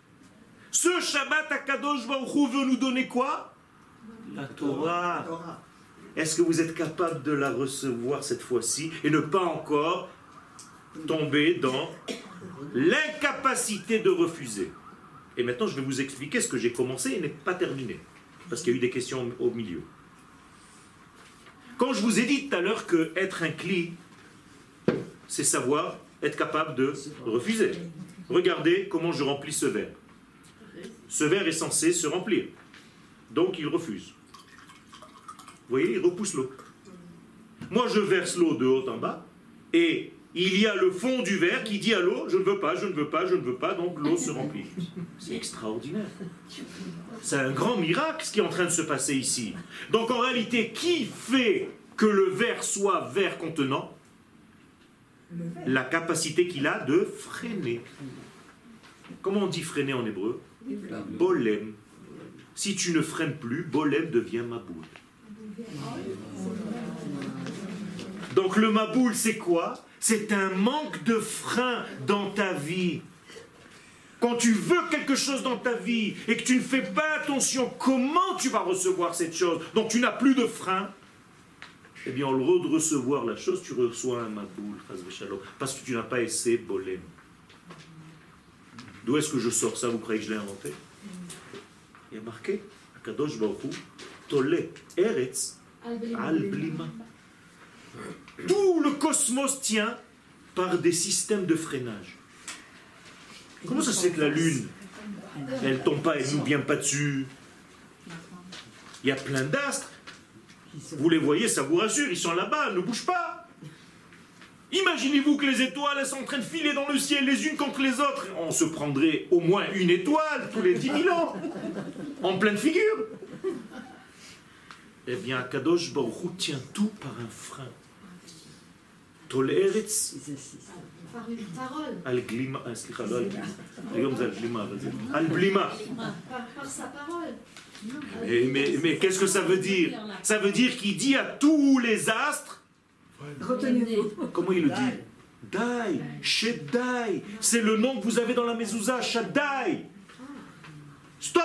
Ce Shabbat, Akadosh Baruch Hu veut nous donner quoi? La Torah. Est-ce que vous êtes capable de la recevoir cette fois-ci et ne pas encore tomber dans l'incapacité de refuser? Et maintenant, je vais vous expliquer ce que j'ai commencé et n'est pas terminé, parce qu'il y a eu des questions au milieu. Quand je vous ai dit tout à l'heure que être un cli, c'est savoir être capable de refuser. Regardez comment je remplis ce verre. Ce verre est censé se remplir. Donc il refuse. Vous voyez, il repousse l'eau. Moi, je verse l'eau de haut en bas, et il y a le fond du verre qui dit à l'eau, je ne veux pas, je ne veux pas, je ne veux pas, donc l'eau se remplit. C'est extraordinaire. C'est un grand miracle ce qui est en train de se passer ici. Donc en réalité, qui fait que le verre soit verre contenant la capacité qu'il a de freiner. Comment on dit freiner en hébreu? Bolem. Si tu ne freines plus, bolem devient maboul. Donc le maboul, c'est quoi? C'est un manque de frein dans ta vie. Quand tu veux quelque chose dans ta vie et que tu ne fais pas attention comment tu vas recevoir cette chose, donc tu n'as plus de frein, eh bien, au lieu de recevoir la chose, tu reçois un maboul, parce que tu n'as pas essayé bolem. D'où est-ce que je sors ça? Vous croyez que je l'ai inventé? Il y a marqué, Kadosh Baruch Hu, Tole Eretz Al Blima. Tout le cosmos tient par des systèmes de freinage. Comment ça se fait que la Lune, elle ne tombe pas, elle ne nous vient pas dessus? Il y a plein d'astres. Vous les voyez, ça vous rassure, ils sont là-bas, elles ne bougent pas. Imaginez-vous que les étoiles, elles sont en train de filer dans le ciel les unes contre les autres. On se prendrait au moins une étoile tous les dix mille ans, en pleine figure. Eh bien, Kadosh Baruch Hu tient tout par un frein. Tol Eretz. Par une parole. Al-Glima, Al-Glima, Al-Blima. Par, par sa parole. Mais, mais, mais qu'est-ce que ça veut dire? Ça veut dire qu'il dit à tous les astres, comment il le dit? Dai, Shaddai. C'est le nom que vous avez dans la mezouza, Shaddai. Stop.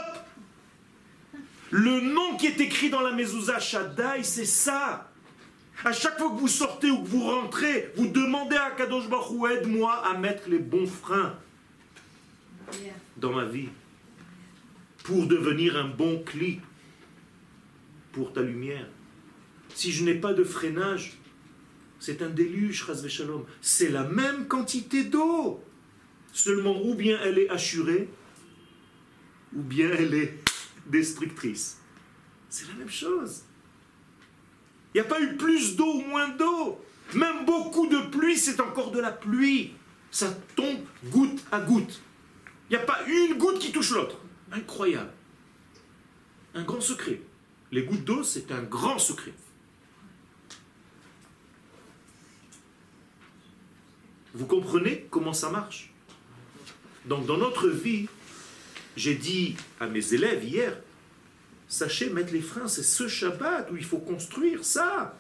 Le nom qui est écrit dans la mezouza, Shaddai, c'est ça. À chaque fois que vous sortez ou que vous rentrez, vous demandez à Kadosh Baruch Hu, aide-moi à mettre les bons freins dans ma vie pour devenir un bon cli pour ta lumière. Si je n'ai pas de freinage, c'est un déluge, chas v'shalom. C'est la même quantité d'eau. Seulement, ou bien elle est assurée, ou bien elle est destructrice. C'est la même chose. Il n'y a pas eu plus d'eau ou moins d'eau. Même beaucoup de pluie, c'est encore de la pluie. Ça tombe goutte à goutte. Il n'y a pas une goutte qui touche l'autre. Incroyable. Un grand secret. Les gouttes d'eau, c'est un grand secret. Vous comprenez comment ça marche? Donc dans notre vie, j'ai dit à mes élèves hier, sachez mettre les freins, c'est ce Shabbat où il faut construire ça.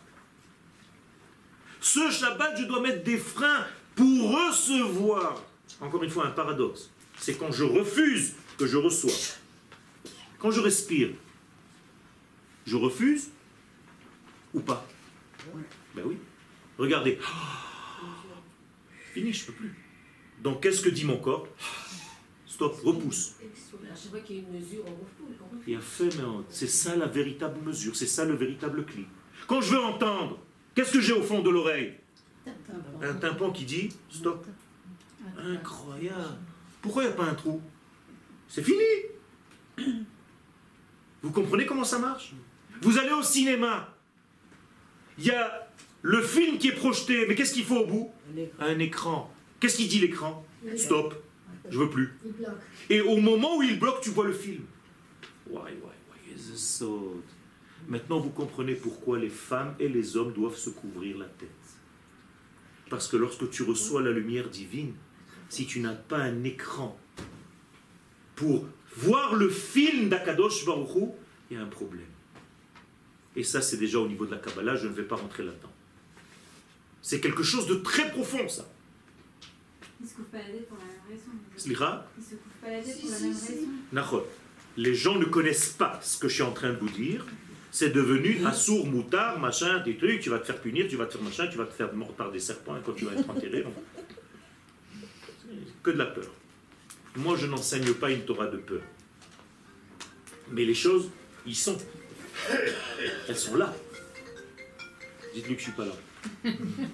Ce Shabbat, je dois mettre des freins pour recevoir. Encore une fois, un paradoxe. C'est quand je refuse que je reçois. Quand je respire, je refuse ou pas? Ben oui. Regardez. Fini, je ne peux plus. Donc qu'est-ce que dit mon corps? Stop, repousse. Je vois qu'il y a une mesure, on refoule. Il a fait, mais c'est ça la véritable mesure, c'est ça le véritable cli. Quand je veux entendre, qu'est-ce que j'ai au fond de l'oreille? Un tympan qui dit stop. Incroyable. Pourquoi il n'y a pas un trou? C'est fini. Vous comprenez comment ça marche? Vous allez au cinéma, il y a le film qui est projeté, mais qu'est-ce qu'il faut au bout? Un écran. Qu'est-ce qu'il dit l'écran? Stop. Je veux plus. Et au moment où il bloque, tu vois le film. Why, why, why is this so? Maintenant, vous comprenez pourquoi les femmes et les hommes doivent se couvrir la tête. Parce que lorsque tu reçois la lumière divine, si tu n'as pas un écran pour voir le film d'Akadosh Baruch Hu, il y a un problème. Et ça, c'est déjà au niveau de la Kabbalah, je ne vais pas rentrer là-dedans. C'est quelque chose de très profond, ça. Ils ne se couvrent pas la tête pour la même raison. Slira? Ils ne se couvrent pas la tête pour la même raison. Nachot. Les gens ne connaissent pas ce que je suis en train de vous dire. C'est devenu assour, moutard, machin, des trucs. Tu vas te faire punir, tu vas te faire machin, tu vas te faire mordre par des serpents quand tu vas être enterré. Donc. Que de la peur. Moi, je n'enseigne pas une Torah de peur. Mais les choses, ils sont. Elles sont là. Dites-lui que je ne suis pas là.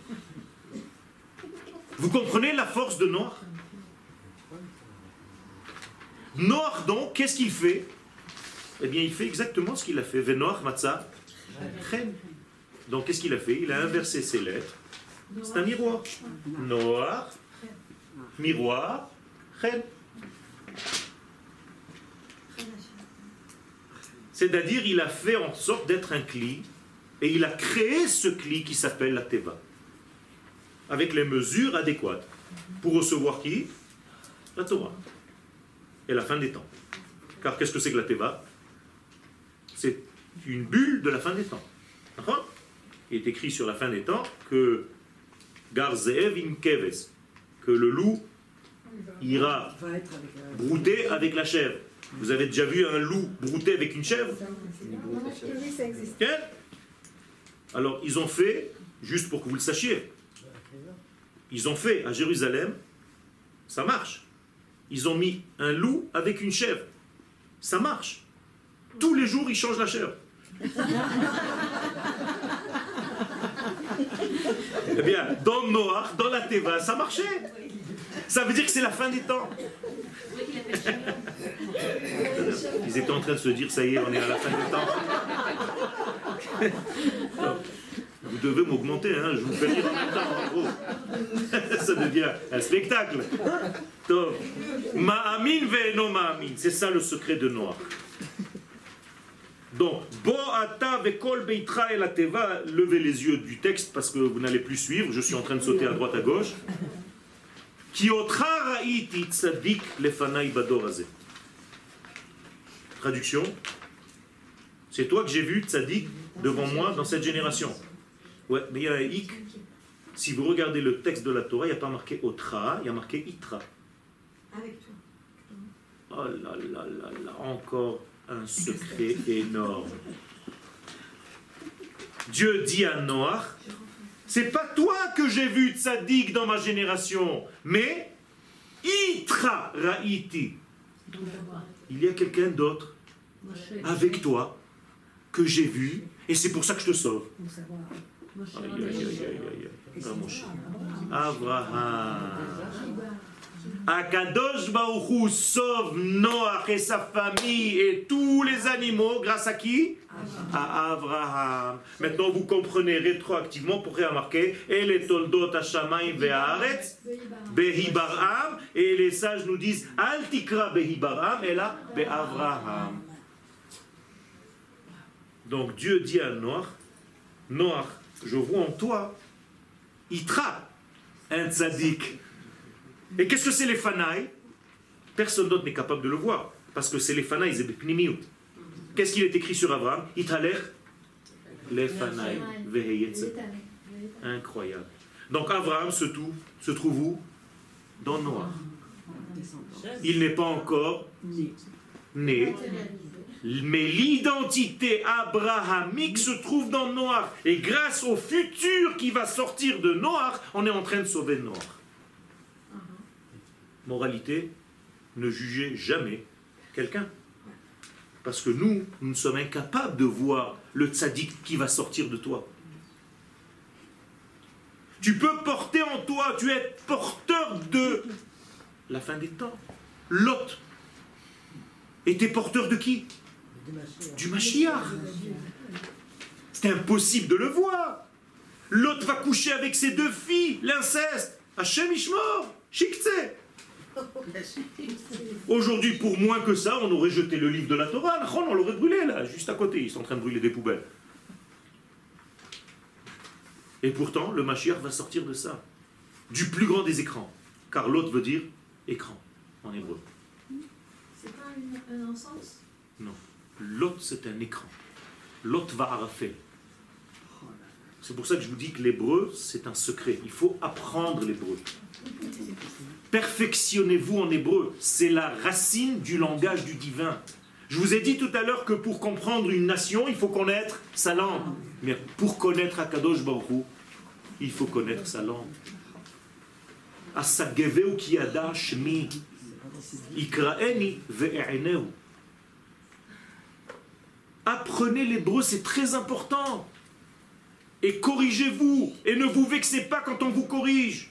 Vous comprenez la force de Noach? Noach, donc, qu'est-ce qu'il fait? Eh bien, il fait exactement ce qu'il a fait. Venoach matzah chen. Donc, qu'est-ce qu'il a fait? Il a inversé ses lettres. C'est un miroir. Noach, miroir, chen. C'est-à-dire, il a fait en sorte d'être un cli Et il a créé ce cli qui s'appelle la Teva, avec les mesures adéquates pour recevoir qui? La Torah. Et la fin des temps. Car qu'est-ce que c'est que la Teva? C'est une bulle de la fin des temps. Il est écrit sur la fin des temps que Gar Zeev in Keves, que le loup ira brouter avec la chèvre. Vous avez déjà vu un loup brouter avec une chèvre? Oui, ça existe. Okay? Alors, ils ont fait, juste pour que vous le sachiez, ils ont fait à Jérusalem, ça marche. Ils ont mis un loup avec une chèvre. Ça marche. Tous les jours, ils changent la chèvre. Eh bien, dans Noach, dans la Teva, ça marchait. Ça veut dire que c'est la fin des temps. Ils étaient en train de se dire, ça y est, on est à la fin des temps. Vous devez m'augmenter, hein, je vous fais lire en même temps, en gros. Ça devient un spectacle. Ma'amin ve'eno ma'amin, c'est ça le secret de Noach. Donc, Bo ata ve'kol beitra el ateva, levez les yeux du texte parce que vous n'allez plus suivre, je suis en train de sauter à droite à gauche. Ki otra ra'iti tzadik lefanai bador hazeh. Traduction. C'est toi que j'ai vu tzadik devant moi dans cette génération. Ouais, mais il y a un hic. Si vous regardez le texte de la Torah, il n'y a pas marqué otra, il y a marqué itra. Avec toi. Oh là là là là, encore un secret énorme. Dieu dit à Noach, c'est pas toi que j'ai vu tzaddik dans ma génération, mais itra ra'iti. Il y a quelqu'un d'autre avec toi que j'ai vu et c'est pour ça que je te sauve. Aïe, aïe, aïe, aïe, aïe. Ah, mon chien. Abraham. Akadosh Baruch Hu sauve Noach et sa famille et tous les animaux grâce à qui? À Abraham. Maintenant vous comprenez rétroactivement pourquoi il y a marqué et les toldot hashamayim ve'haaretz behi bar'am, et les sages nous disent al tikra behi bar'am et là be'Avraham. Donc Dieu dit à Noach, Noach, je vois en toi Itra, un tzaddik. Et qu'est-ce que c'est les fanaï? Personne d'autre n'est capable de le voir. Parce que c'est les fanaï, c'est pnimiyut. Qu'est-ce qu'il est écrit sur Abraham? Italer, les fanaï, veheyetze. Incroyable. Donc Abraham se trouve, se trouve où? Dans Noach. Il n'est pas encore né. Mais l'identité abrahamique se trouve dans Noach. Et grâce au futur qui va sortir de Noach, on est en train de sauver Noach. Moralité, ne jugez jamais quelqu'un. Parce que nous, nous sommes incapables de voir le tzaddik qui va sortir de toi. Tu peux porter en toi, tu es porteur de la fin des temps. Lot était porteur de qui? Du Mashiach. C'est impossible de le voir. Lot va coucher avec ses deux filles, l'inceste. Hachem Ishmor, Shiktsé. Aujourd'hui, pour moins que ça, on aurait jeté le livre de la Torah, on l'aurait brûlé là, juste à côté. Ils sont en train de brûler des poubelles. Et pourtant, le Mashiach va sortir de ça, du plus grand des écrans, car l'autre veut dire écran en hébreu. C'est pas une, un encens? Non, l'autre c'est un écran. L'autre va arrafer. C'est pour ça que je vous dis que l'hébreu c'est un secret. Il faut apprendre l'hébreu. Perfectionnez-vous en hébreu. C'est la racine du langage du divin. Je vous ai dit tout à l'heure que pour comprendre une nation, il faut connaître sa langue. Mais pour connaître Akadosh Baruch Hu, il faut connaître sa langue. Asageveu ki yada shmi, ikraeni ve'e'eneu. Apprenez l'hébreu, c'est très important. Et corrigez-vous. Et ne vous vexez pas quand on vous corrige.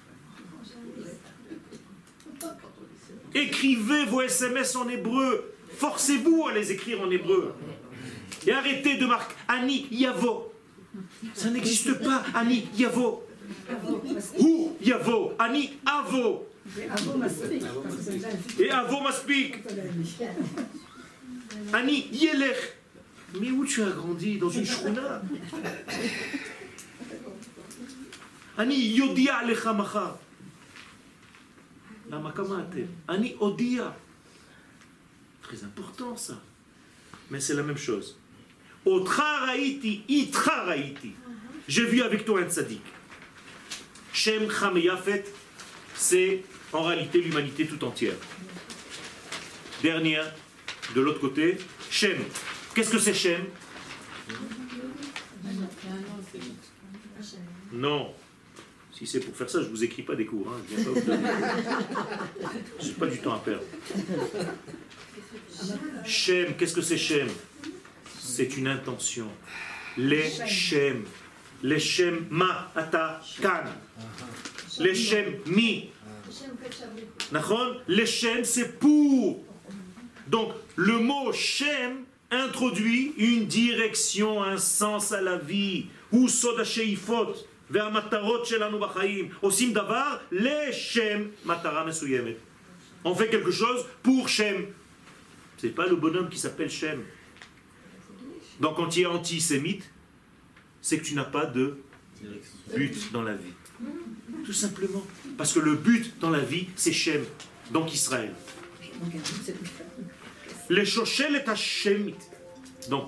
Écrivez vos S M S en hébreu. Forcez-vous à les écrire en hébreu. Et arrêtez de marquer Ani Yavo. Ça n'existe pas, Ani Yavo. Ou Yavo, Ani Avo. Et Avo Maspik. Ani Yelech. Mais où tu as grandi? Dans une shrouna? Ani yodia alecha machar. Lama kama atem? Ani odia. Très important ça. Mais c'est la même chose. Otra raïti, itra raïti. J'ai vu avec toi un tzaddik. Shem, Cham et Yafet, c'est en réalité l'humanité tout entière. Dernière, de l'autre côté, Shem. Qu'est-ce que c'est Shem? Non. Si c'est pour faire ça, je ne vous écris pas des cours. Hein. Je n'ai pas du temps à perdre. Shem, qu'est-ce que c'est Shem? C'est une intention. Les Shem. Les Shem ma ata kan. Les Shem mi. Les Shem, c'est pour. Donc, le mot Shem introduit une direction, un sens à la vie. Ou soda sheifot. Osim davar, les Shem matara mesuyemet. On fait quelque chose pour Shem. C'est pas le bonhomme qui s'appelle Shem. Donc quand tu es antisémite, c'est que tu n'as pas de but dans la vie. Tout simplement. Parce que le but dans la vie, c'est Shem. Donc Israël. Les shoshel est Hashemit. Donc,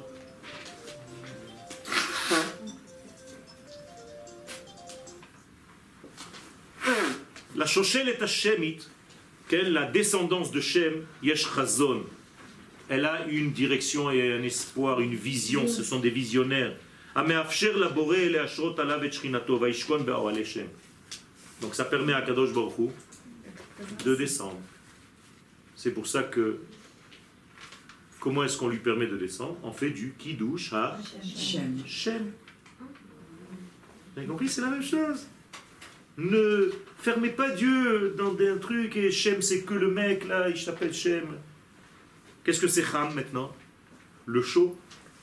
la shoshel est Hashemit, quelle la descendance de Shem, yesh chazon. Elle a une direction et un espoir, une vision, ce sont des visionnaires. Donc ça permet à Kadosh Baruch Hu de descendre. C'est pour ça que, comment est-ce qu'on lui permet de descendre? On fait du kiddush à Shem. Shem. Vous avez compris? C'est la même chose. Ne fermez pas Dieu dans un truc et Shem c'est que le mec là, il s'appelle Shem. Qu'est-ce que c'est Cham maintenant? Le chaud.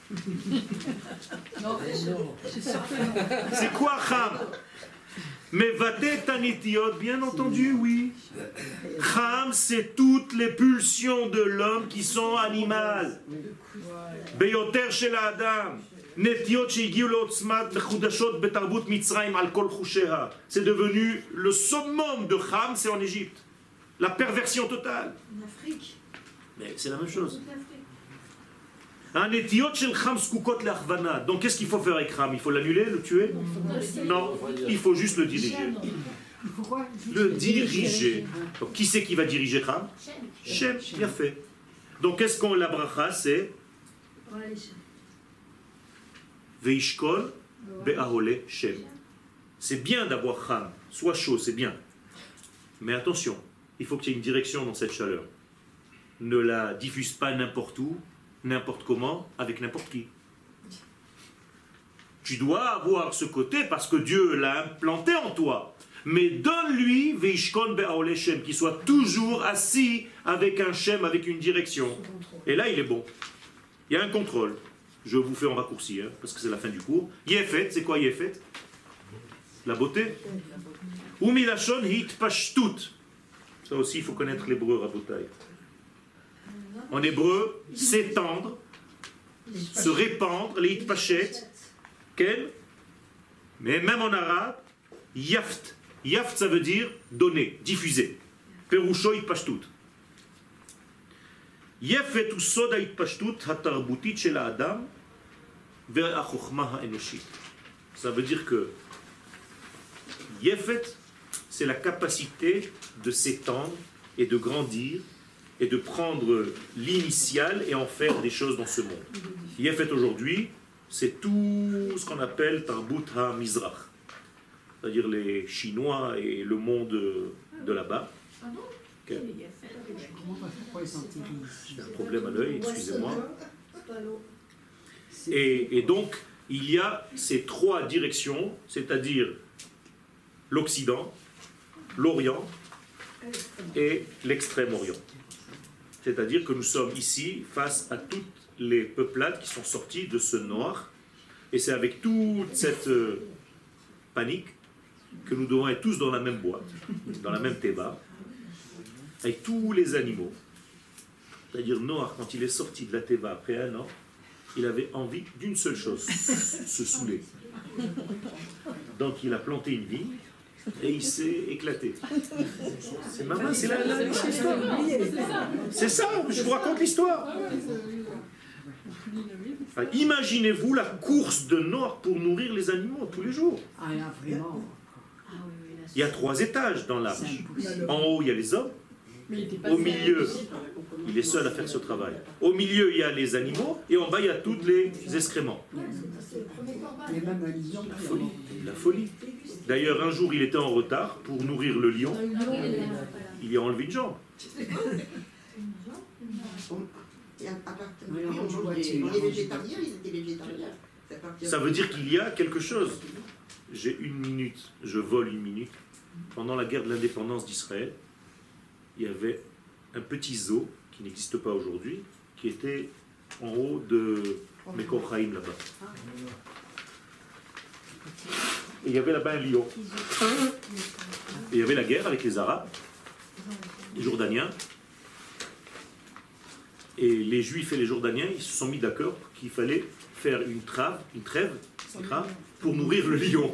Non, c'est quoi Cham? Mais Vatet Tanitiot, bien entendu, oui. Cham, c'est toutes les pulsions de l'homme qui sont animales. Beyoter shel Adam. Netiot shehigiu leotzmat mechudashot betarbut Mitzrayim al kol chusheha. C'est devenu le summum de Cham, c'est en Égypte. La perversion totale. En Afrique. Mais c'est la même chose. Un Netiot shel Cham skukot leachvana. Donc qu'est-ce qu'il faut faire avec Cham? Il faut l'annuler, le tuer? Non, il faut juste le diriger. Le diriger. Donc qui c'est qui va diriger Cham? Shem, bien fait. Donc qu'est-ce qu'on la bracha? C'est Veishkol be'ahole Shem. C'est bien d'avoir Cham. Sois chaud, c'est bien. Mais attention, il faut qu'il y ait une direction dans cette chaleur. Ne la diffuse pas n'importe où, n'importe comment, avec n'importe qui. Tu dois avoir ce côté parce que Dieu l'a implanté en toi. Mais donne-lui Veishkon be'ahole Shem, qu'il soit toujours assis avec un Shem, avec une direction. Et là, il est bon. Il y a un contrôle. Je vous fais en raccourci, hein, parce que c'est la fin du cours. Yefet, c'est quoi Yefet? La beauté. Umilashon hitpashtut. Ça aussi, il faut connaître l'hébreu, Rabotai. En hébreu, s'étendre, se répandre, les hitpashet, quel? Mais même en arabe, yaft. Yaft, ça veut dire donner, diffuser. Perusho hitpashtut. Yefet ou soda hitpashtut hatarbutit shel adam ve'achochma ha'enoshit. Ça veut dire que Yefet, c'est la capacité de s'étendre et de grandir et de prendre l'initiale et en faire des choses dans ce monde. Yefet aujourd'hui, c'est tout ce qu'on appelle Tarbut ha-Mizrach, c'est-à-dire les Chinois et le monde de là-bas. Okay. J'ai un problème à l'œil, excusez-moi. Et, et donc, il y a ces trois directions, c'est-à-dire l'Occident, l'Orient et l'Extrême-Orient. C'est-à-dire que nous sommes ici face à toutes les peuplades qui sont sorties de ce noir. Et c'est avec toute cette euh, panique que nous devons être tous dans la même boîte, dans la même théba, avec tous les animaux. C'est-à-dire Noach, quand il est sorti de la théba après un an, il avait envie d'une seule chose, se saouler. Donc il a planté une vigne et il s'est éclaté. C'est maman, c'est la, la, l'histoire. C'est ça, je vous raconte l'histoire. Enfin, imaginez-vous la course de Noach pour nourrir les animaux tous les jours. Ah là, vraiment. Il y a trois étages dans l'arche. En haut, il y a les hommes. Au milieu, il est seul à faire ce travail. Au milieu, il y a les animaux. Et en bas, il y a tous les excréments. La folie. La folie. D'ailleurs, un jour, il était en retard pour nourrir le lion. Il lui a enlevé une jambe. Les végétariens, ils étaient végétariens. Ça veut dire qu'il y a quelque chose. J'ai une minute, je vole une minute. Pendant la guerre de l'indépendance d'Israël, il y avait un petit zoo qui n'existe pas aujourd'hui, qui était en haut de Mekor Chaim là-bas. Et il y avait là-bas un lion. Et il y avait la guerre avec les Arabes, les Jordaniens. Et les Juifs et les Jordaniens, ils se sont mis d'accord qu'il fallait faire une trave, une trêve, une trave pour nourrir le lion.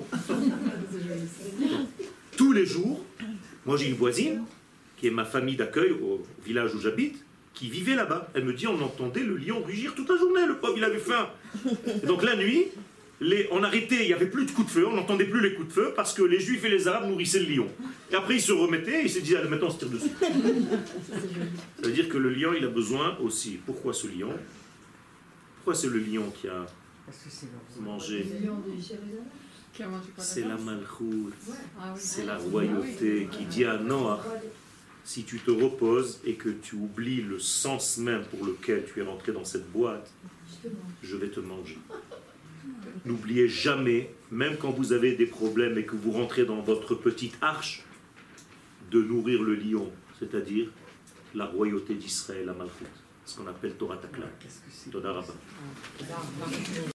Tous les jours, moi j'ai une voisine, qui est ma famille d'accueil au village où j'habite, qui vivait là-bas. Elle me dit, on entendait le lion rugir toute la journée, le pauvre, il avait faim. Et donc la nuit, les, on arrêtait, il n'y avait plus de coups de feu, on n'entendait plus les coups de feu, parce que les Juifs et les Arabes nourrissaient le lion. Et après, ils se remettaient, et ils se disaient, allez, maintenant on se tire dessus. Ça veut dire que le lion, il a besoin aussi. Pourquoi ce lion? Pourquoi c'est le lion qui a mangé? C'est la malchoute, c'est la royauté qui dit à Noach, si tu te reposes et que tu oublies le sens même pour lequel tu es rentré dans cette boîte, je vais te manger. N'oubliez jamais, même quand vous avez des problèmes et que vous rentrez dans votre petite arche, de nourrir le lion, c'est-à-dire la royauté d'Israël, la malchoute, ce qu'on appelle Torah Takla. Toda Rabba.